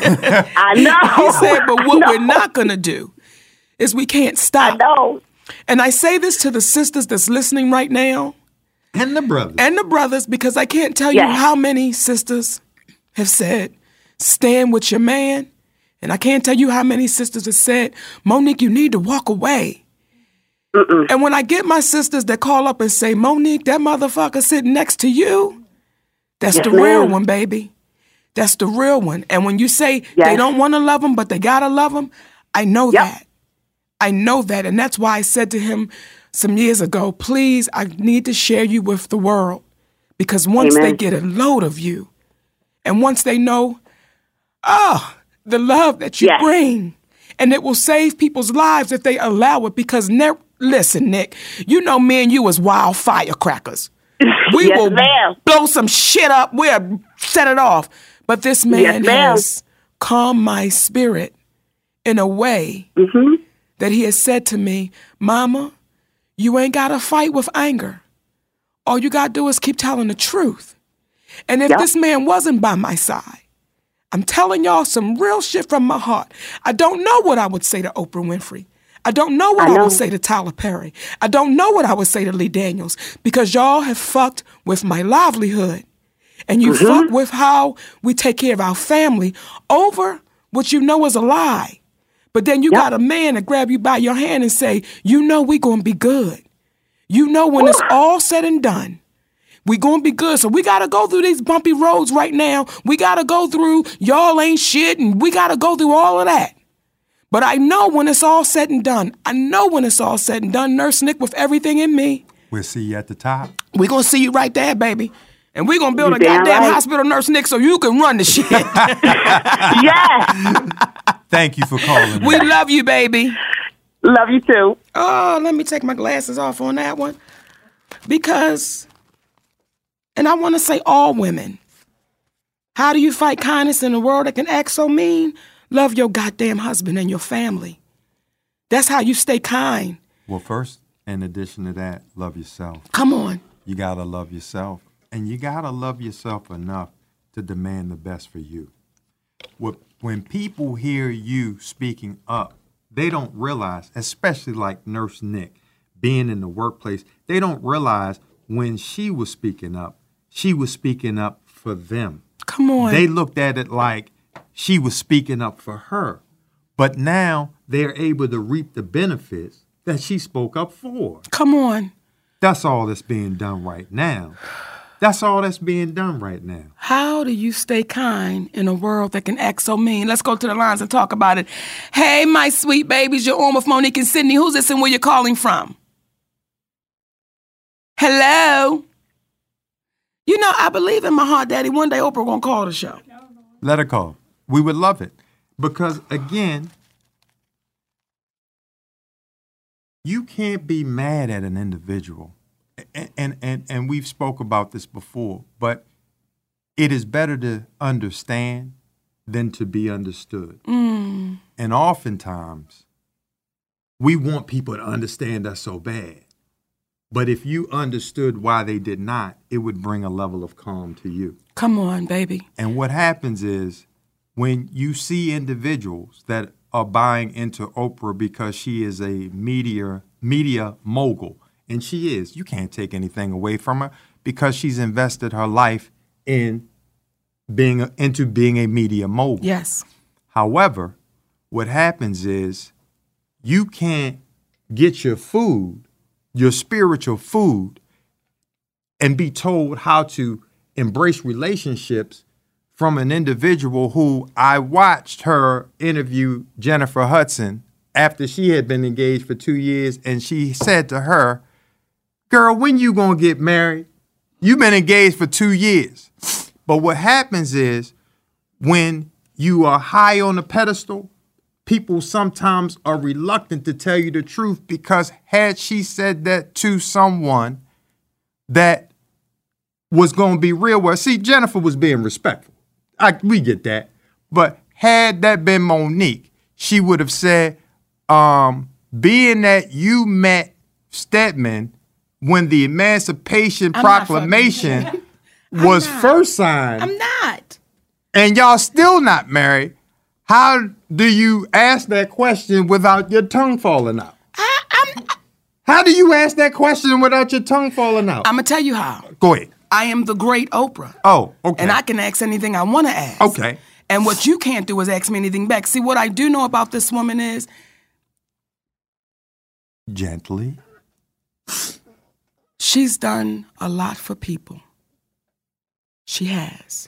I know. He said, but what we're not going to do is we can't stop. I know. And I say this to the sisters that's listening right now. And the brothers. And the brothers, because I can't tell yes. you how many sisters have said, stand with your man. And I can't tell you how many sisters have said, Monique, you need to walk away. Mm-mm. And when I get my sisters that call up and say, Monique, that motherfucker sitting next to you, that's yes, the real ma'am. one, baby. That's the real one. And when you say yes. they don't want to love him, but they got to love him, I know yep. that. I know that. And that's why I said to him some years ago, please, I need to share you with the world. Because once Amen. they get a load of you, and once they know, oh, the love that you yes. bring, and it will save people's lives if they allow it, because ne- listen, Nick, you know me and you was wild firecrackers. We yes, will ma'am. blow some shit up. We'll set it off. But this man yes, has calmed my spirit in a way mm-hmm. that he has said to me, Mama, you ain't got to fight with anger. All you got to do is keep telling the truth. And if yep. this man wasn't by my side, I'm telling y'all some real shit from my heart. I don't know what I would say to Oprah Winfrey. I don't know what I, know. I would say to Tyler Perry. I don't know what I would say to Lee Daniels, because y'all have fucked with my livelihood. And you mm-hmm. fuck with how we take care of our family over what you know is a lie. But then you yep. got a man to grab you by your hand and say, you know we gonna be good. You know when Ooh. it's all said and done, we gonna be good. So we gotta go through these bumpy roads right now. We gotta go through y'all ain't shit, and we gotta go through all of that. But I know when it's all said and done, I know when it's all said and done, Nurse Nick, with everything in me, we'll see you at the top. We're gonna see you right there, baby. And we're gonna build you a goddamn right. hospital, Nurse Nick, so you can run the shit. Yes. Thank you for calling. We love you, baby. Love you too. Oh, let me take my glasses off on that one. Because, and I want to say all women, how do you fight kindness in a world that can act so mean? Love your goddamn husband and your family. That's how you stay kind. Well, first, in addition to that, love yourself. Come on. You got to love yourself. And you got to love yourself enough to demand the best for you. What, when people hear you speaking up, they don't realize, especially like Nurse Nick, being in the workplace, they don't realize when she was speaking up, she was speaking up for them. Come on. They looked at it like she was speaking up for her. But now they're able to reap the benefits that she spoke up for. Come on. That's all that's being done right now. That's all that's being done right now. How do you stay kind in a world that can act so mean? Let's go to the lines and talk about it. Hey, my sweet babies, you're on with Monique and Sydney. Who's this and where you're calling from? Hello? You know, I believe in my heart, Daddy, one day Oprah gonna call the show. Let her call. We would love it. Because, again, you can't be mad at an individual. And, and, and, and we've spoke about this before, but it is better to understand than to be understood. Mm. And oftentimes, we want people to understand us so bad. But if you understood why they did not, it would bring a level of calm to you. Come on, baby. And what happens is when you see individuals that are buying into Oprah because she is a media media mogul, and she is, you can't take anything away from her because she's invested her life in being a, into being a media mogul. Yes. However, what happens is you can't get your food, your spiritual food, and be told how to embrace relationships from an individual who I watched her interview Jennifer Hudson after she had been engaged for two years, and she said to her, girl, when you gonna get married? You've been engaged for two years. But what happens is when you are high on a pedestal, people sometimes are reluctant to tell you the truth because had she said that to someone that was going to be real, well, see, Jennifer was being respectful. I, we get that. But had that been Monique, she would have said, um, being that you met Stedman when the Emancipation I'm Proclamation was not. first signed, I'm not. and y'all still not married, how do you ask that question without your tongue falling out? I, I'm, How do you ask that question without your tongue falling out? I'm going to tell you how. Go ahead. I am the great Oprah. Oh, okay. And I can ask anything I want to ask. Okay. And what you can't do is ask me anything back. See, what I do know about this woman is... Gently. She's done a lot for people. She has.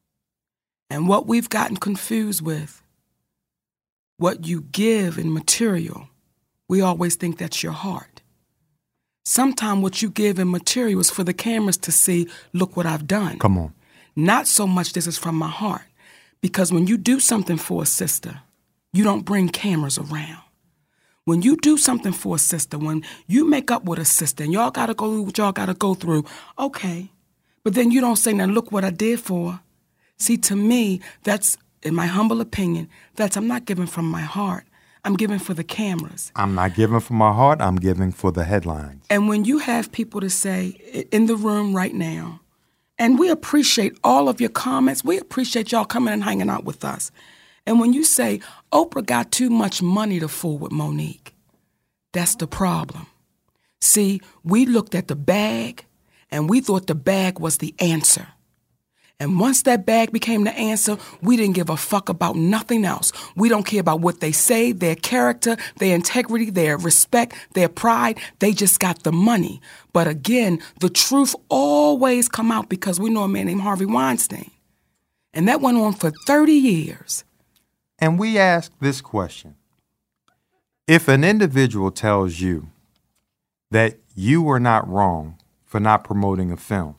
And what we've gotten confused with, what you give in material, we always think that's your heart. Sometimes what you give in material is for the cameras to see, look what I've done. Come on. Not so much this is from my heart. Because when you do something for a sister, you don't bring cameras around. When you do something for a sister, when you make up with a sister, and y'all got to go through what y'all got to go through, okay. But then you don't say, now look what I did for her. See, to me, that's, in my humble opinion, that's I'm not giving from my heart. I'm giving for the cameras. I'm not giving for my heart. I'm giving for the headlines. And when you have people to say, in the room right now, and we appreciate all of your comments. We appreciate y'all coming and hanging out with us. And when you say, Oprah got too much money to fool with Monique, that's the problem. See, we looked at the bag, and we thought the bag was the answer. And once that bag became the answer, we didn't give a fuck about nothing else. We don't care about what they say, their character, their integrity, their respect, their pride. They just got the money. But again, the truth always come out because we know a man named Harvey Weinstein. And that went on for thirty years. And we ask this question. If an individual tells you that you were not wrong for not promoting a film,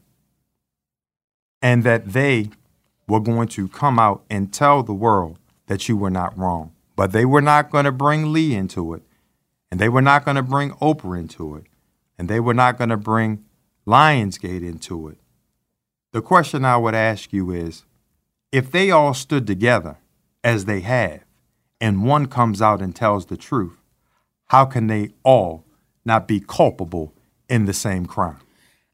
and that they were going to come out and tell the world that you were not wrong, but they were not going to bring Lee into it, and they were not going to bring Oprah into it, and they were not going to bring Lionsgate into it. The question I would ask you is, if they all stood together, as they have, and one comes out and tells the truth, how can they all not be culpable in the same crime?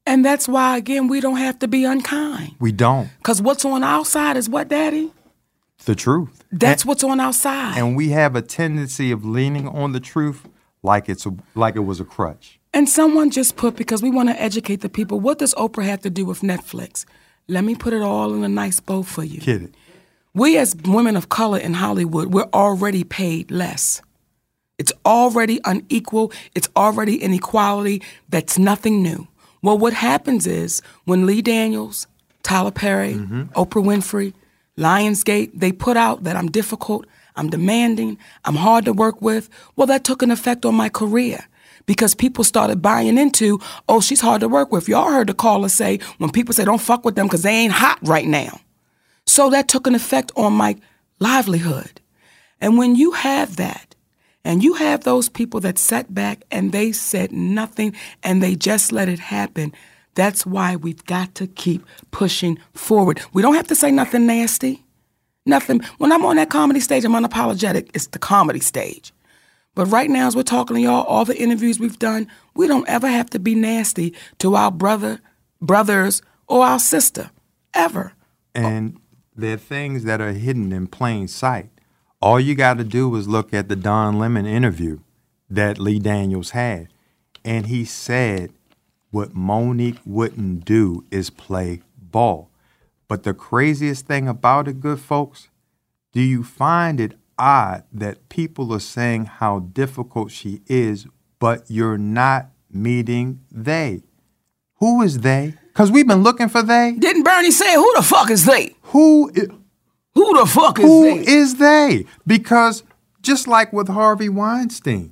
And that's why, again, we don't have to be unkind. We don't. Because what's on our side is what, Daddy? The truth. That's and, what's on our side. And we have a tendency of leaning on the truth like it's a, like it was a crutch. And someone just put, because we want to educate the people, what does Oprah have to do with Netflix? Let me put it all in a nice bow for you. Get it. We as women of color in Hollywood, we're already paid less. It's already unequal. It's already inequality. That's nothing new. Well, what happens is when Lee Daniels, Tyler Perry, mm-hmm. Oprah Winfrey, Lionsgate, they put out that I'm difficult, I'm demanding, I'm hard to work with. Well, that took an effect on my career because people started buying into, oh, she's hard to work with. Y'all heard the caller say when people say don't fuck with them because they ain't hot right now. So that took an effect on my livelihood. And when you have that, and you have those people that sat back and they said nothing and they just let it happen, that's why we've got to keep pushing forward. We don't have to say nothing nasty. Nothing. When I'm on that comedy stage, I'm unapologetic. It's the comedy stage. But right now, as we're talking to y'all, all the interviews we've done, we don't ever have to be nasty to our brother, brothers, or our sister, ever. And there are things that are hidden in plain sight. All you got to do is look at the Don Lemon interview that Lee Daniels had. And he said what Monique wouldn't do is play ball. But the craziest thing about it, good folks, do you find it odd that people are saying how difficult she is, but you're not meeting they? Who is they? Because we've been looking for they. Didn't Bernie say, who the fuck is they? Who is... Who the fuck is Who they? Who is they? Because just like with Harvey Weinstein,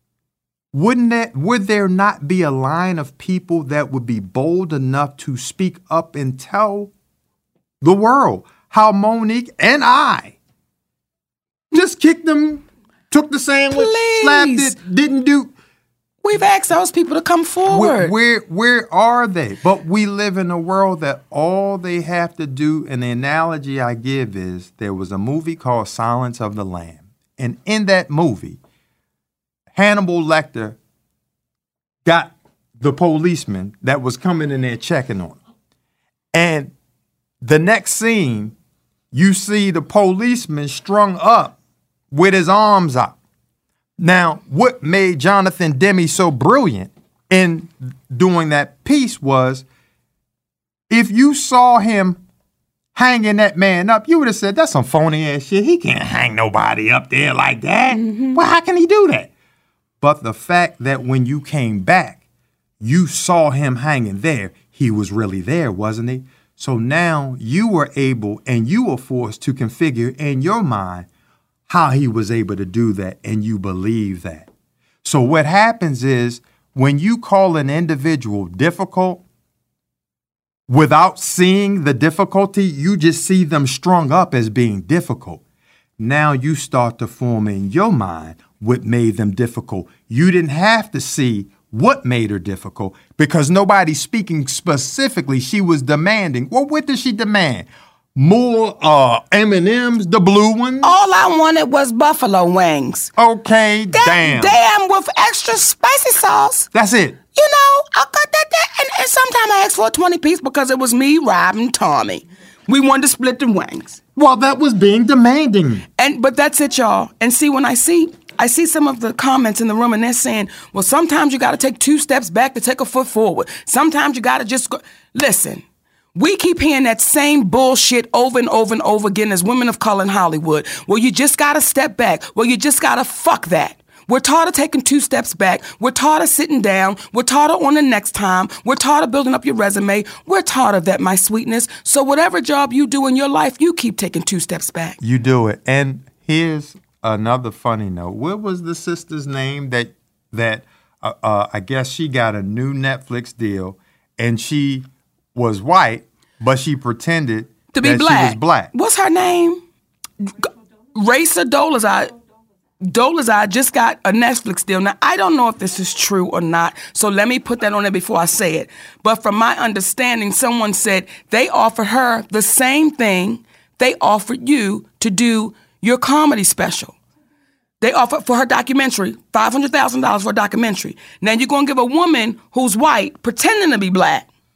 wouldn't that, would there not be a line of people that would be bold enough to speak up and tell the world how Monique and I just kicked them, took the sandwich, Please. slapped it, didn't do... We've asked those people to come forward. Where, where, where are they? But we live in a world that all they have to do, and the analogy I give is there was a movie called Silence of the Lambs. And in that movie, Hannibal Lecter got the policeman that was coming in there checking on him. And the next scene, you see the policeman strung up with his arms out. Now, what made Jonathan Demme so brilliant in doing that piece was if you saw him hanging that man up, you would have said, that's some phony ass shit. He can't hang nobody up there like that. Mm-hmm. Well, how can he do that? But the fact that when you came back, you saw him hanging there, he was really there, wasn't he? So now you were able and you were forced to configure in your mind how he was able to do that, and you believe that. So what happens is when you call an individual difficult, without seeing the difficulty, you just see them strung up as being difficult. Now you start to form in your mind what made them difficult. You didn't have to see what made her difficult because nobody's speaking specifically. She was demanding. Well, what did she demand? More uh, M and M's, the blue ones? All I wanted was buffalo wings. Okay, that damn. Damn with extra spicy sauce. That's it. You know, I got that. that and, and sometimes I asked for a twenty piece because it was me, Rob, and Tommy. We wanted to split the wings. Well, that was being demanding. And But that's it, y'all. And see, when I see... I see some of the comments in the room and they're saying, well, sometimes you got to take two steps back to take a foot forward. Sometimes you got to just go. Listen, we keep hearing that same bullshit over and over and over again as women of color in Hollywood. Well, you just got to step back. Well, you just got to fuck that. We're tired of taking two steps back. We're tired of sitting down. We're tired of on the next time. We're tired of building up your resume. We're tired of that, my sweetness. So whatever job you do in your life, you keep taking two steps back. You do it. And here's another funny note. What was the sister's name that that uh, uh, I guess she got a new Netflix deal and she was white, but she pretended to be that black. She was black. What's her name? Raisa Dolezal. Dolezal just got a Netflix deal. Now, I don't know if this is true or not, so let me put that on there before I say it. But from my understanding, someone said they offered her the same thing they offered you to do your comedy special. They offered for her documentary, five hundred thousand dollars for a documentary. Now you're going to give a woman who's white, pretending to be black,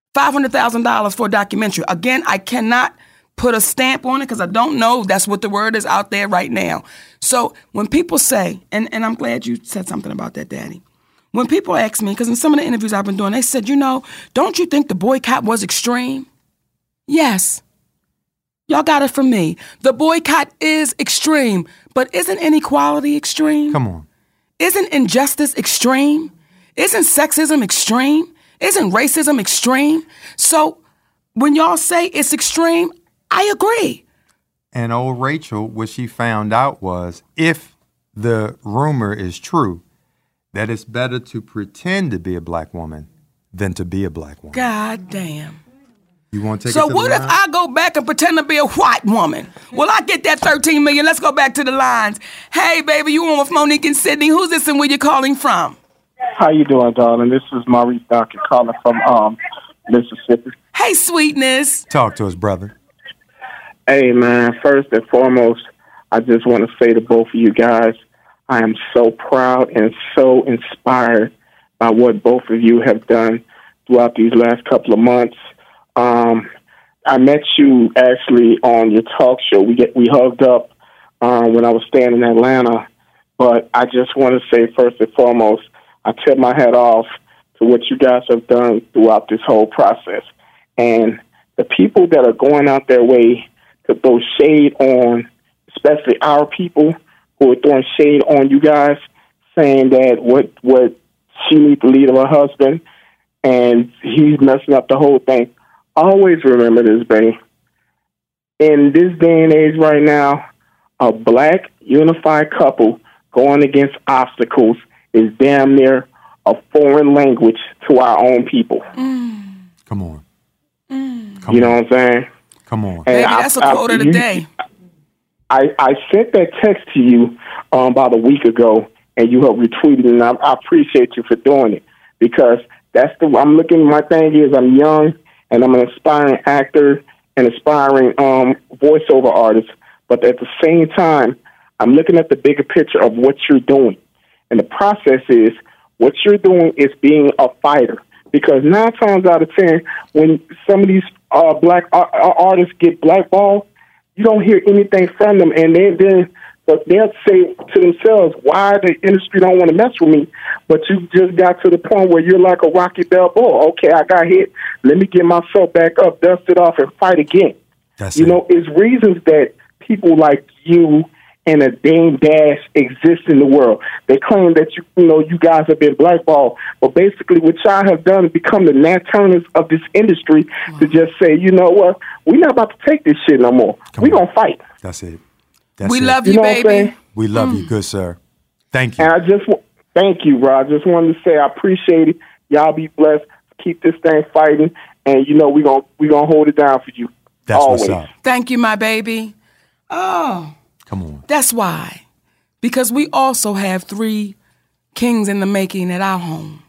five hundred thousand dollars for a documentary. Again, I cannot put a stamp on it because I don't know. That's what the word is out there right now. So when people say, and, and I'm glad you said something about that, Daddy. When people ask me, because in some of the interviews I've been doing, they said, you know, don't you think the boycott was extreme? Yes. Y'all got it from me. The boycott is extreme, but isn't inequality extreme? Come on. Isn't injustice extreme? Isn't sexism extreme? Isn't racism extreme? So when y'all say it's extreme, I agree. And old Rachel, what she found out was, if the rumor is true, that it's better to pretend to be a black woman than to be a black woman. God damn. You want to take so it to what the if line? I go back and pretend to be a white woman? Will I get that thirteen million? Let's go back to the lines. Hey, baby, you on with Monique and Sydney. Who's this and where you calling from? How you doing, darling? This is Maurice Dockett calling from um, Mississippi. Hey, sweetness. Talk to us, brother. Hey, man, first and foremost, I just want to say to both of you guys, I am so proud and so inspired by what both of you have done throughout these last couple of months. Um, I met you actually on your talk show. We get we hugged up um, when I was staying in Atlanta. But I just want to say, first and foremost, I tip my hat off to what you guys have done throughout this whole process. And the people that are going out their way to throw shade on, especially our people who are throwing shade on you guys, saying that what what she needs to lead of her husband and he's messing up the whole thing. Always remember this, baby. In this day and age right now, a black unified couple going against obstacles is damn near a foreign language to our own people. Mm. Come on. Mm. Come you know on. what I'm saying? Come on. Baby, I, that's a I, quote of the you, day. I, I sent that text to you um, about a week ago, and you have retweeted it, and I, I appreciate you for doing it, because that's the I'm looking. My thing is, I'm young, and I'm an aspiring actor, an aspiring um, voiceover artist, but at the same time, I'm looking at the bigger picture of what you're doing, and the process is what you're doing is being a fighter. Because nine times out of ten, when some of these uh, black ar- artists get blackballed, you don't hear anything from them, and then then but they'll say to themselves, "Why the industry don't want to mess with me?" But you just got to the point where you're like a Rocky Balboa. Okay, I got hit. Let me get myself back up, dust it off, and fight again. That's you it. know, it's reasons that people like you and a Dame Dash exist in the world. They claim that you, you know, you guys have been blackballed, but basically what y'all have done is become the Nat Turners of this industry. Wow. To just say, you know what, we're not about to take this shit no more. We're gonna fight. That's it. That's we it. love you, you know baby. We love mm. you, good sir. Thank you. And I just thank you, bro. I just wanted to say I appreciate it. Y'all be blessed. Keep this thing fighting, and you know we gonna we gonna hold it down for you. That's always. what's up. Thank you, my baby. Oh, come on. That's why, because we also have three kings in the making at our home.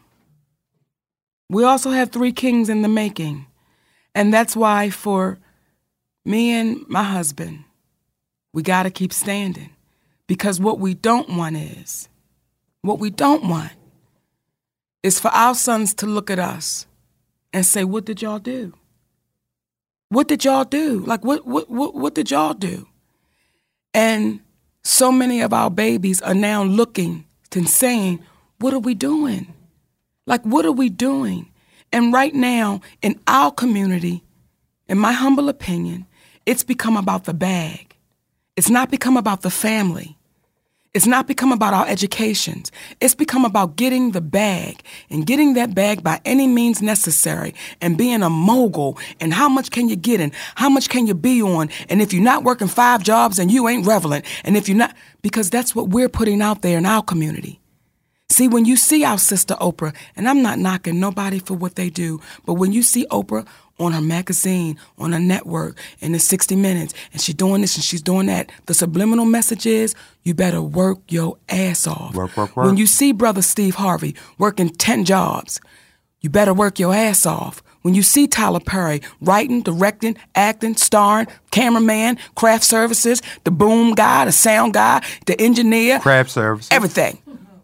We also have three kings in the making, and that's why for me and my husband, we got to keep standing, because what we don't want is, what we don't want is for our sons to look at us and say, what did y'all do? What did y'all do? Like, what, what, what, what did y'all do? And so many of our babies are now looking and saying, what are we doing? Like, what are we doing? And right now, in our community, in my humble opinion, it's become about the bag. It's not become about the family. It's not become about our educations. It's become about getting the bag and getting that bag by any means necessary and being a mogul. And how much can you get in? How much can you be on? And if you're not working five jobs, then you ain't relevant. And if you're not, because that's what we're putting out there in our community. See, when you see our sister Oprah, and I'm not knocking nobody for what they do, but when you see Oprah on her magazine, on her network, in the sixty minutes, and she's doing this and she's doing that, the subliminal message is, you better work your ass off. Work, work, work. When you see Brother Steve Harvey working ten jobs, you better work your ass off. When you see Tyler Perry writing, directing, acting, starring, cameraman, craft services, the boom guy, the sound guy, the engineer. Craft services. Everything.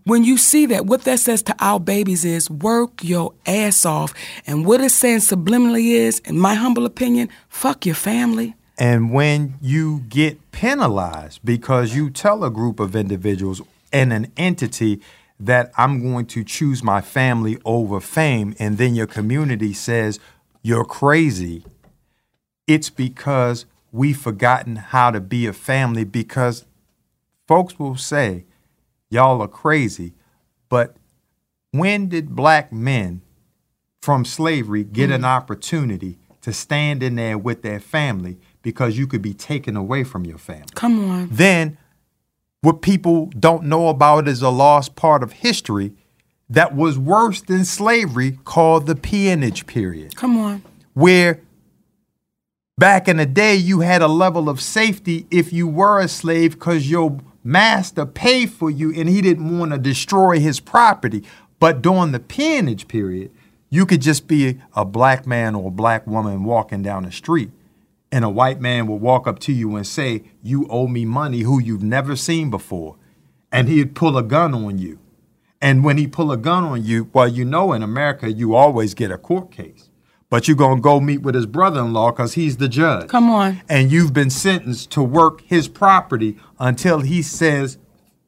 When you see that, what that says to our babies is work your ass off. And what it's saying subliminally is, in my humble opinion, fuck your family. And when you get penalized because you tell a group of individuals and an entity that I'm going to choose my family over fame, and then your community says you're crazy, it's because we've forgotten how to be a family, because folks will say, y'all are crazy. But when did black men from slavery get mm. an opportunity to stand in there with their family because you could be taken away from your family? Come on. Then what people don't know about is a lost part of history that was worse than slavery, called the peonage period. Come on. Where back in the day, you had a level of safety if you were a slave because your master paid for you and he didn't want to destroy his property. But during the peonage period, you could just be a black man or a black woman walking down the street, and a white man will walk up to you and say, you owe me money, who you've never seen before. And he'd pull a gun on you. And when he pull a gun on you, well, you know, in America, you always get a court case. But you're going to go meet with his brother-in-law because he's the judge. Come on. And you've been sentenced to work his property until he says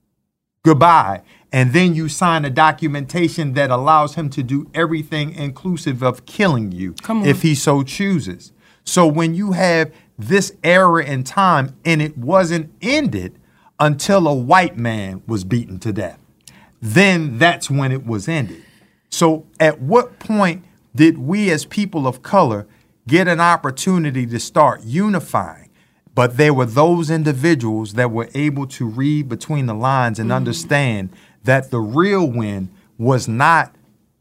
goodbye. And then you sign a documentation that allows him to do everything inclusive of killing you if he so chooses. So when you have this era in time, and it wasn't ended until a white man was beaten to death, then that's when it was ended. So at what point did we as people of color get an opportunity to start unifying? But there were those individuals that were able to read between the lines and mm. understand that the real win was not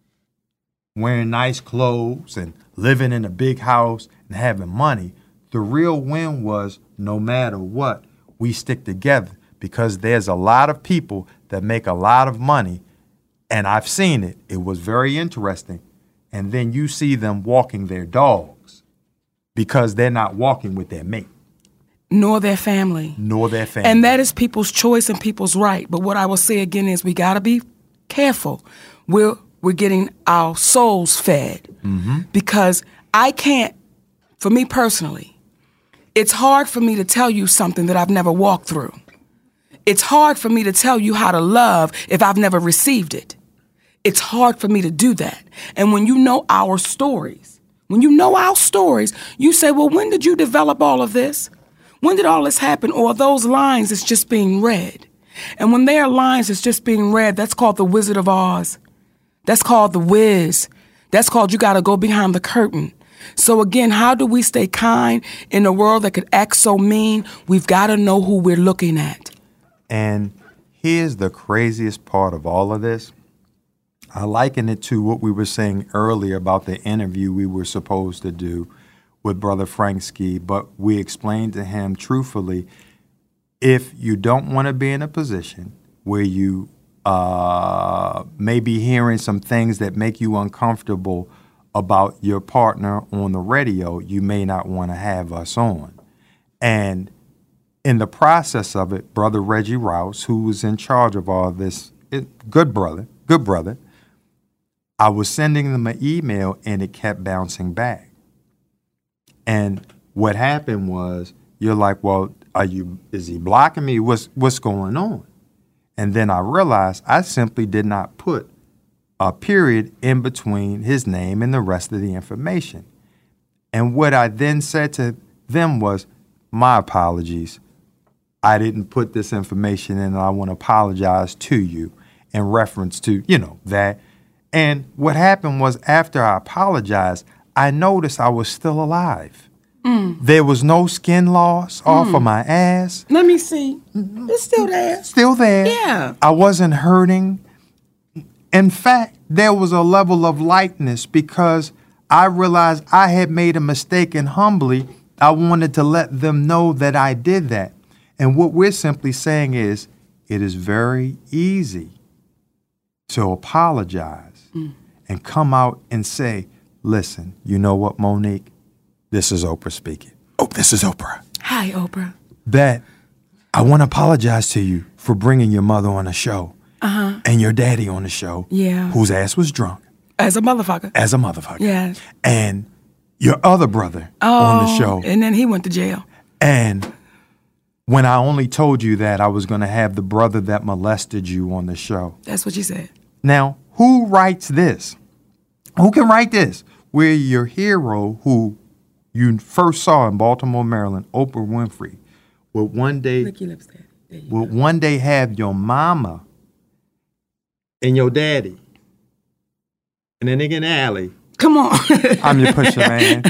wearing nice clothes and living in a big house and having money. The real win was, no matter what, we stick together, because there's a lot of people that make a lot of money, and I've seen it. It was very interesting. And then you see them walking their dogs because they're not walking with their mate. Nor their family. Nor their family. And that is people's choice and people's right. But what I will say again is we got to be careful. We're, we're getting our souls fed. Mm-hmm. Because I can't, for me personally, it's hard for me to tell you something that I've never walked through. It's hard for me to tell you how to love if I've never received it. It's hard for me to do that. And when you know our stories, when you know our stories, you say, well, when did you develop all of this? When did all this happen? Or those lines is just being read. And when there are lines that's just being read, that's called the Wizard of Oz. That's called the Wiz. That's called you got to go behind the curtain. So again, how do we stay kind in a world that could act so mean? We've got to know who we're looking at. And here's the craziest part of all of this. I liken it to what we were saying earlier about the interview we were supposed to do with Brother Frank Ski, but we explained to him truthfully, if you don't want to be in a position where you uh, may be hearing some things that make you uncomfortable about your partner on the radio, you may not want to have us on. And in the process of it, Brother Reggie Rouse, who was in charge of all this, it, good brother, good brother, I was sending them an email and it kept bouncing back. And what happened was, you're like, well, are you, is he blocking me? What's, what's going on? And then I realized I simply did not put a period in between his name and the rest of the information. And what I then said to them was, my apologies. I didn't put this information in, and I want to apologize to you in reference to, you know, that. And what happened was, after I apologized, I noticed I was still alive. Mm. There was no skin loss mm. off of my ass. Let me see. It's still there. Still there. Yeah. I wasn't hurting. In fact, there was a level of lightness because I realized I had made a mistake, and humbly, I wanted to let them know that I did that. And what we're simply saying is, it is very easy to apologize mm. and come out and say, listen, you know what, Monique? This is Oprah speaking. Oh, this is Oprah. Hi, Oprah. That I want to apologize to you for bringing your mother on a show. Uh-huh. and your daddy on the show, Yeah. whose ass was drunk As a motherfucker. as a motherfucker, Yeah. and your other brother Oh, on the show. and then he went to jail. And when I only told you that I was going to have the brother that molested you on the show. That's what you said. Now, who writes this? Who can write this? Where your hero, who you first saw in Baltimore, Maryland, Oprah Winfrey, will one day Lick your lips, Daddy. There you will go. one day have your mama and your daddy and a nigga in the alley. Come on. I'm your pusher, man.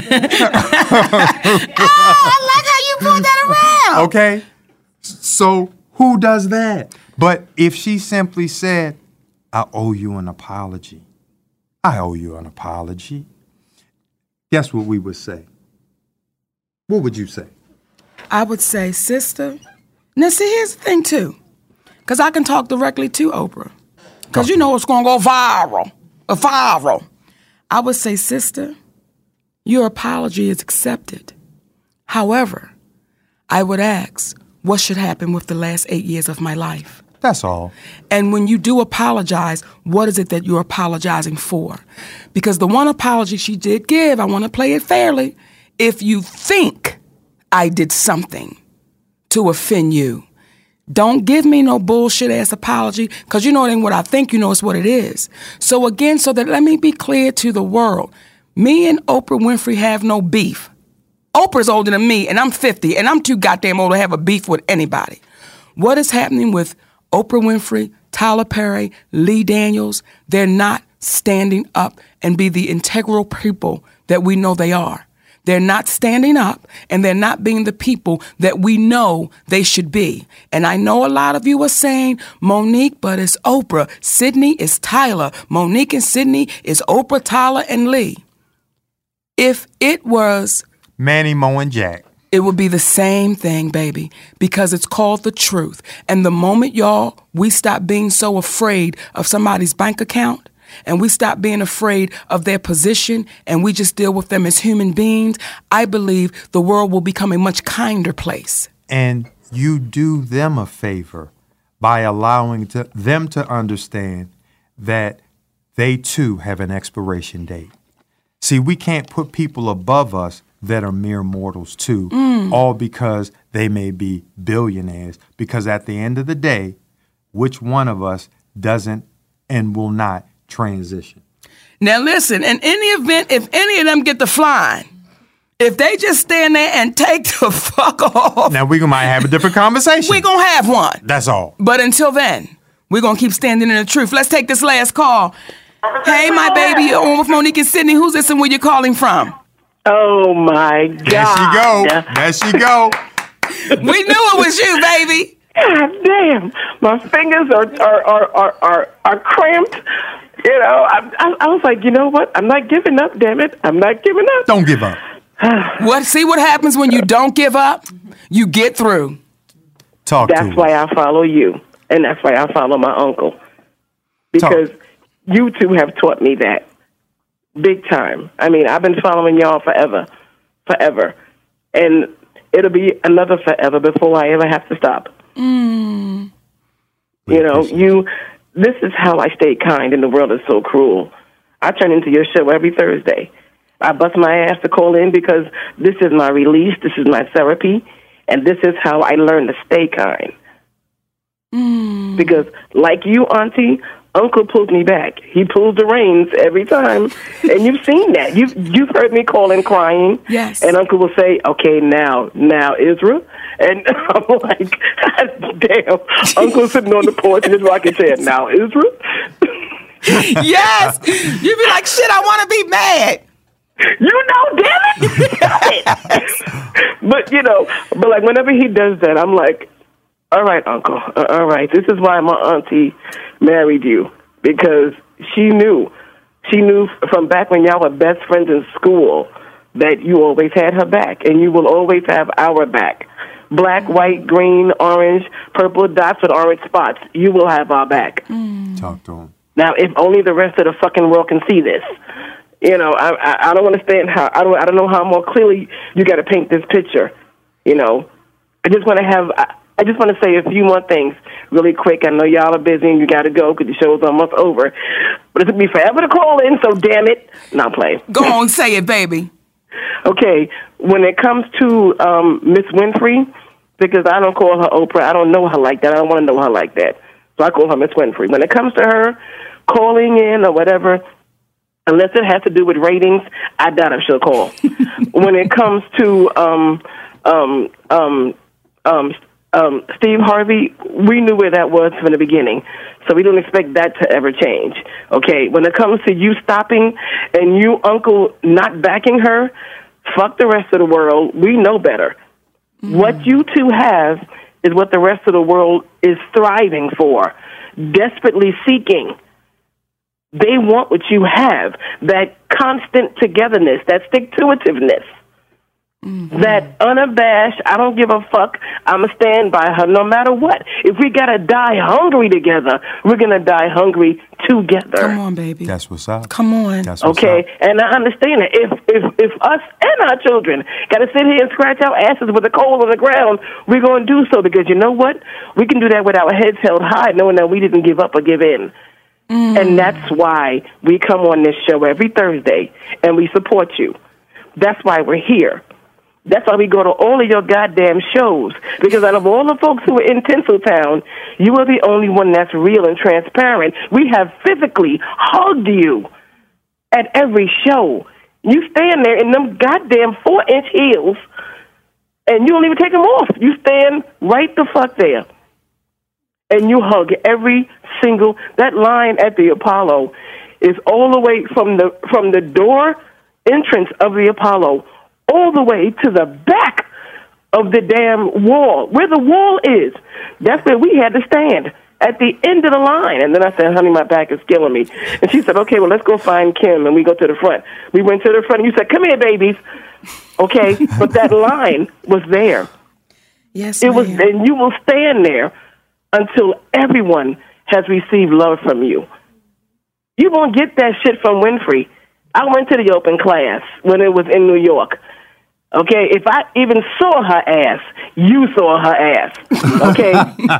I like how you pulled that around. Okay? So who does that? But if she simply said, I owe you an apology. I owe you an apology. Guess what we would say? What would you say? I would say, sister. Now, see, here's the thing, too. Because I can talk directly to Oprah. Because you know it's going to go viral. A viral. I would say, sister, your apology is accepted. However, I would ask, what should happen with the last eight years of my life? That's all. And when you do apologize, what is it that you're apologizing for? Because the one apology she did give, I want to play it fairly. If you think I did something to offend you, don't give me no bullshit ass apology, because you know it ain't what I think, you know it's what it is. So again, so that let me be clear to the world. Me and Oprah Winfrey have no beef. Oprah's older than me, and I'm fifty, and I'm too goddamn old to have a beef with anybody. What is happening with Oprah Winfrey, Tyler Perry, Lee Daniels? They're not standing up and be the integral people that we know they are. They're not standing up, and they're not being the people that we know they should be. And I know a lot of you are saying, Monique, but it's Oprah. Sydney is Tyler. Monique and Sydney is Oprah, Tyler, and Lee. If it was Manny, Mo, and Jack. it would be the same thing, baby, because it's called the truth. And the moment, y'all, we stop being so afraid of somebody's bank account, and we stop being afraid of their position, and we just deal with them as human beings, I believe the world will become a much kinder place. And you do them a favor by allowing to, them to understand that they too have an expiration date. See, we can't put people above us that are mere mortals too, mm. all because they may be billionaires. Because at the end of the day, which one of us doesn't and will not transition? Now listen, in any event, if any of them get the flying, if they just stand there and take the fuck off, now we might have a different conversation. We're going to have one. That's all. But until then, we're going to keep standing in the truth. Let's take this last call. Hey, my baby, you're on with Monique and Sydney. Who's this and where you calling from? Oh, my God. There she go. There she go. We knew it was you, baby. God damn. My fingers are are, are, are, are, are cramped. You know, I, I, I was like, you know what? I'm not giving up, damn it. I'm not giving up. Don't give up. What? See what happens when you don't give up? You get through. Talk That's to us. why I follow you, and that's why I follow my uncle. Because Talk. you two have taught me that big time. I mean, I've been following y'all forever, forever. And it'll be another forever before I ever have to stop. Mm. You know, you. This is how I stay kind, and the world is so cruel. I turn into your show every Thursday. I bust my ass to call in because this is my release, this is my therapy, and this is how I learn to stay kind. Mm. Because, like you, Auntie, Uncle pulls me back. He pulls the reins every time, and you've seen that. You've you've heard me calling, crying. Yes. And Uncle will say, "Okay, now, now, Israel." And I'm like, God damn. Uncle's sitting on the porch in his rocking chair. Now, Israel. Yes. You'd be like, shit, I want to be mad. You know, damn it. But, you know, but like whenever he does that, I'm like, all right, Uncle, uh, all right. This is why my auntie married you, because she knew. She knew from back when y'all were best friends in school that you always had her back, and you will always have our back. Black, white, green, orange, purple dots with orange spots. You will have our back. Mm. Talk to him. Now, if only the rest of the fucking world can see this. You know, I I, I don't understand how, I don't I don't know how more clearly you got to paint this picture. You know, I just want to have, I, I just want to say a few more things really quick. I know y'all are busy and you got to go because the show is almost over. But it took me forever to call in, so damn it. Not playing. Go on, say it, baby. Okay, when it comes to um, Miss Winfrey, because I don't call her Oprah. I don't know her like that. I don't want to know her like that. So I call her Miss Winfrey. When it comes to her calling in or whatever, unless it has to do with ratings, I doubt if she'll call. When it comes to um, um, um, um, um, Steve Harvey, we knew where that was from the beginning. So we don't expect that to ever change. Okay, when it comes to you stopping and you, Uncle, not backing her, fuck the rest of the world. We know better. Mm-hmm. What you two have is what the rest of the world is thriving for, desperately seeking. They want what you have, that constant togetherness, that stick-to-itiveness, mm-hmm. that unabashed, I don't give a fuck, I'm going to stand by her no matter what. If we got to die hungry together, we're going to die hungry together. Come on, baby. That's what's up. Come on. That's what's okay, up. and I understand that if, if, if us and our children got to sit here and scratch our asses with a coal on the ground, we're going to do so because you know what? We can do that with our heads held high knowing that we didn't give up or give in. Mm. And that's why we come on this show every Thursday and we support you. That's why we're here. That's why we go to all of your goddamn shows. Because out of all the folks who are in Tinseltown, you are the only one that's real and transparent. We have physically hugged you at every show. You stand there in them goddamn four-inch heels, and you don't even take them off. You stand right the fuck there. And you hug every single, that line at the Apollo is all the way from the from the door entrance of the Apollo all the way to the back of the damn wall. Where the wall is, that's where we had to stand, at the end of the line. And then I said, honey, my back is killing me. And she said, okay, well, let's go find Kim. And we go to the front. We went to the front, and you said, come here, babies. Okay, but that line was there. Yes, it ma'am. was, and you will stand there until everyone has received love from you. You won't get that shit from Winfrey. I went to the open class when it was in New York. Okay, if I even saw her ass, you saw her ass. Okay?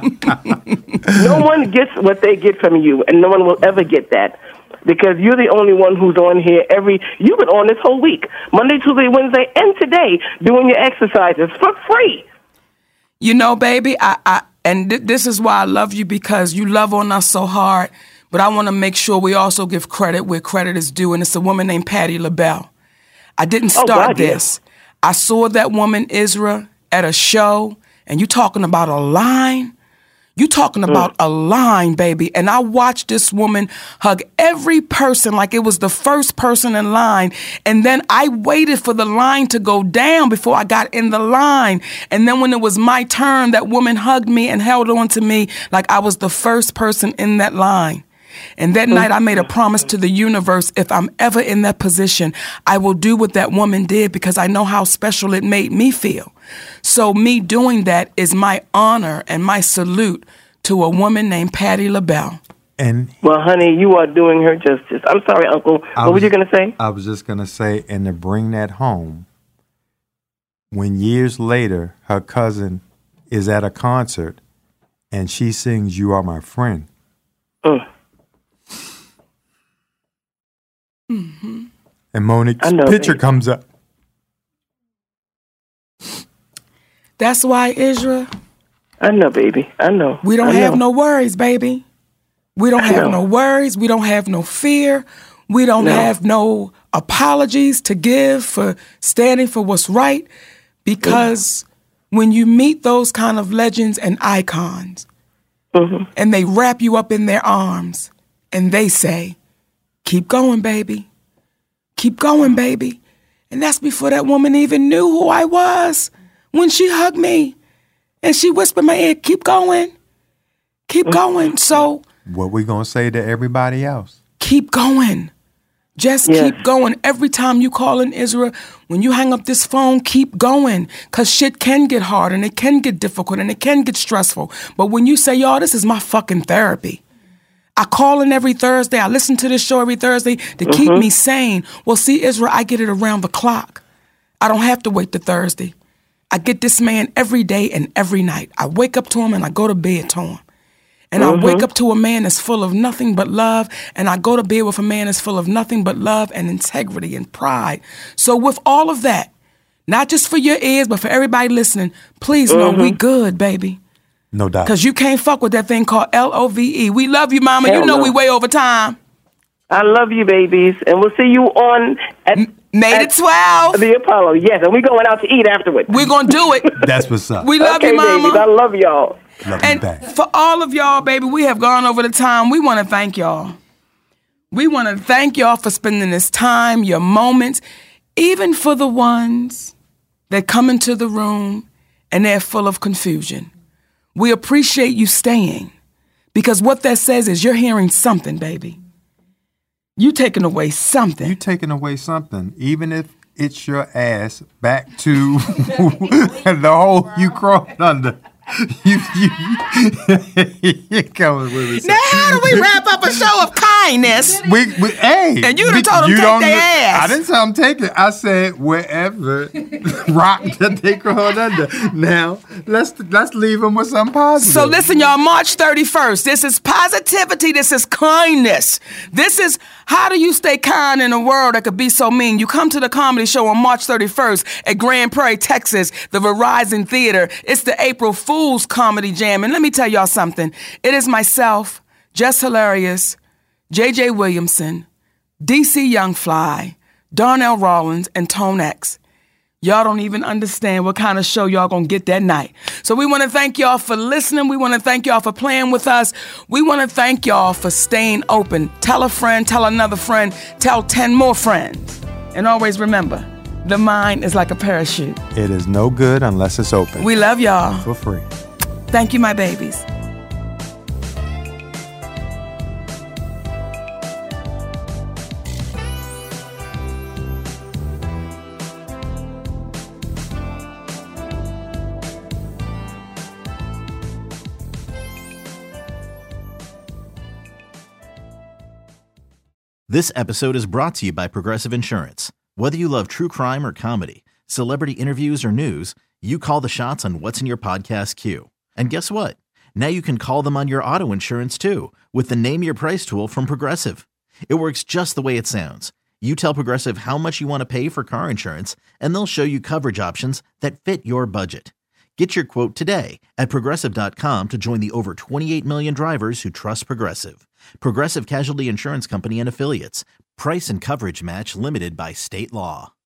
No one gets what they get from you, and no one will ever get that. Because you're the only one who's on here every... You've been on this whole week, Monday, Tuesday, Wednesday, and today, doing your exercises for free. You know, baby, I... I And th- this is why I love you, because you love on us so hard. But I want to make sure we also give credit where credit is due. And it's a woman named Patti LaBelle. I didn't start oh, God, this. Yeah. I saw that woman, Isra, at a show. And you talking about a line? You talking about mm. a line, baby. And I watched this woman hug every person like it was the first person in line. And then I waited for the line to go down before I got in the line. And then when it was my turn, that woman hugged me and held on to me like I was the first person in that line. And that mm. night I made a promise to the universe, if I'm ever in that position, I will do what that woman did because I know how special it made me feel. So me doing that is my honor and my salute to a woman named Patti LaBelle. And well, honey, you are doing her justice. I'm sorry, Uncle. I what was, were you going to say? I was just going to say, and to bring that home, when years later her cousin is at a concert and she sings "You Are My Friend," mm. mm-hmm. and Monique's know, picture baby. comes up. That's why, Isra, I know, baby. I know. We don't I have know. no worries, baby. We don't I have know. no worries. We don't have no fear. We don't No. have no apologies to give for standing for what's right. Because yeah. when you meet those kind of legends and icons, mm-hmm. and they wrap you up in their arms, and they say, keep going, baby. Keep going, baby. And that's before that woman even knew who I was. When she hugged me and she whispered in my ear, keep going, keep going. So what we gonna say to everybody else? Keep going. Just yes. keep going. Every time you call in Isra, when you hang up this phone, keep going. Because shit can get hard and it can get difficult and it can get stressful. But when you say, y'all, this is my fucking therapy. I call in every Thursday. I listen to this show every Thursday to mm-hmm. keep me sane. Well, see, Isra, I get it around the clock. I don't have to wait to Thursday. I get this man every day and every night. I wake up to him and I go to bed to him. And mm-hmm. I wake up to a man that's full of nothing but love, and I go to bed with a man that's full of nothing but love and integrity and pride. So with all of that, not just for your ears, but for everybody listening, please know mm-hmm. we good, baby. No doubt. Because you can't fuck with that thing called L O V E. We love you, Mama. Hell you know no. we way over time. I love you, babies. And we'll see you on... At, May the twelfth. The Apollo, yes. And we're going out to eat afterwards. We're going to do it. That's what's up. We love okay, you, Mama. Babies, I love y'all. Love and you back. For all of y'all, baby, we have gone over the time. We want to thank y'all. We want to thank y'all for spending this time, your moments, even for the ones that come into the room and they're full of confusion. We appreciate you staying, because what that says is you're hearing something, baby. You taking away something. You taking away something, even if it's your ass back to the hole you crawled under. You, you, you coming with me. Now, how do we wrap up a show of kindness? We, we, hey, and you done we, told them you to take their ass. I didn't tell them take it. I said wherever rock that they crawled under. Now let's let's leave them with something positive. So listen, y'all. March thirty-first. This is positivity. This is kindness. This is how do you stay kind in a world that could be so mean? You come to the comedy show on March thirty-first at Grand Prairie, Texas, the Verizon Theater. It's the April Fool's Comedy Jam. And let me tell y'all something. It is myself, Jess Hilarious, J J Williamson, D C Youngfly, Darnell Rollins, and Tone X. Y'all don't even understand what kind of show y'all gonna get that night. So we want to thank y'all for listening. We want to thank y'all for playing with us. We want to thank y'all for staying open. Tell a friend, tell another friend, tell ten more friends. And always remember, the mind is like a parachute. It is no good unless it's open. We love y'all. For free. Thank you, my babies. This episode is brought to you by Progressive Insurance. Whether you love true crime or comedy, celebrity interviews or news, you call the shots on what's in your podcast queue. And guess what? Now you can call them on your auto insurance too with the Name Your Price tool from Progressive. It works just the way it sounds. You tell Progressive how much you want to pay for car insurance, and they'll show you coverage options that fit your budget. Get your quote today at Progressive dot com to join the over twenty-eight million drivers who trust Progressive. Progressive Casualty Insurance Company and Affiliates. Price and coverage match limited by state law.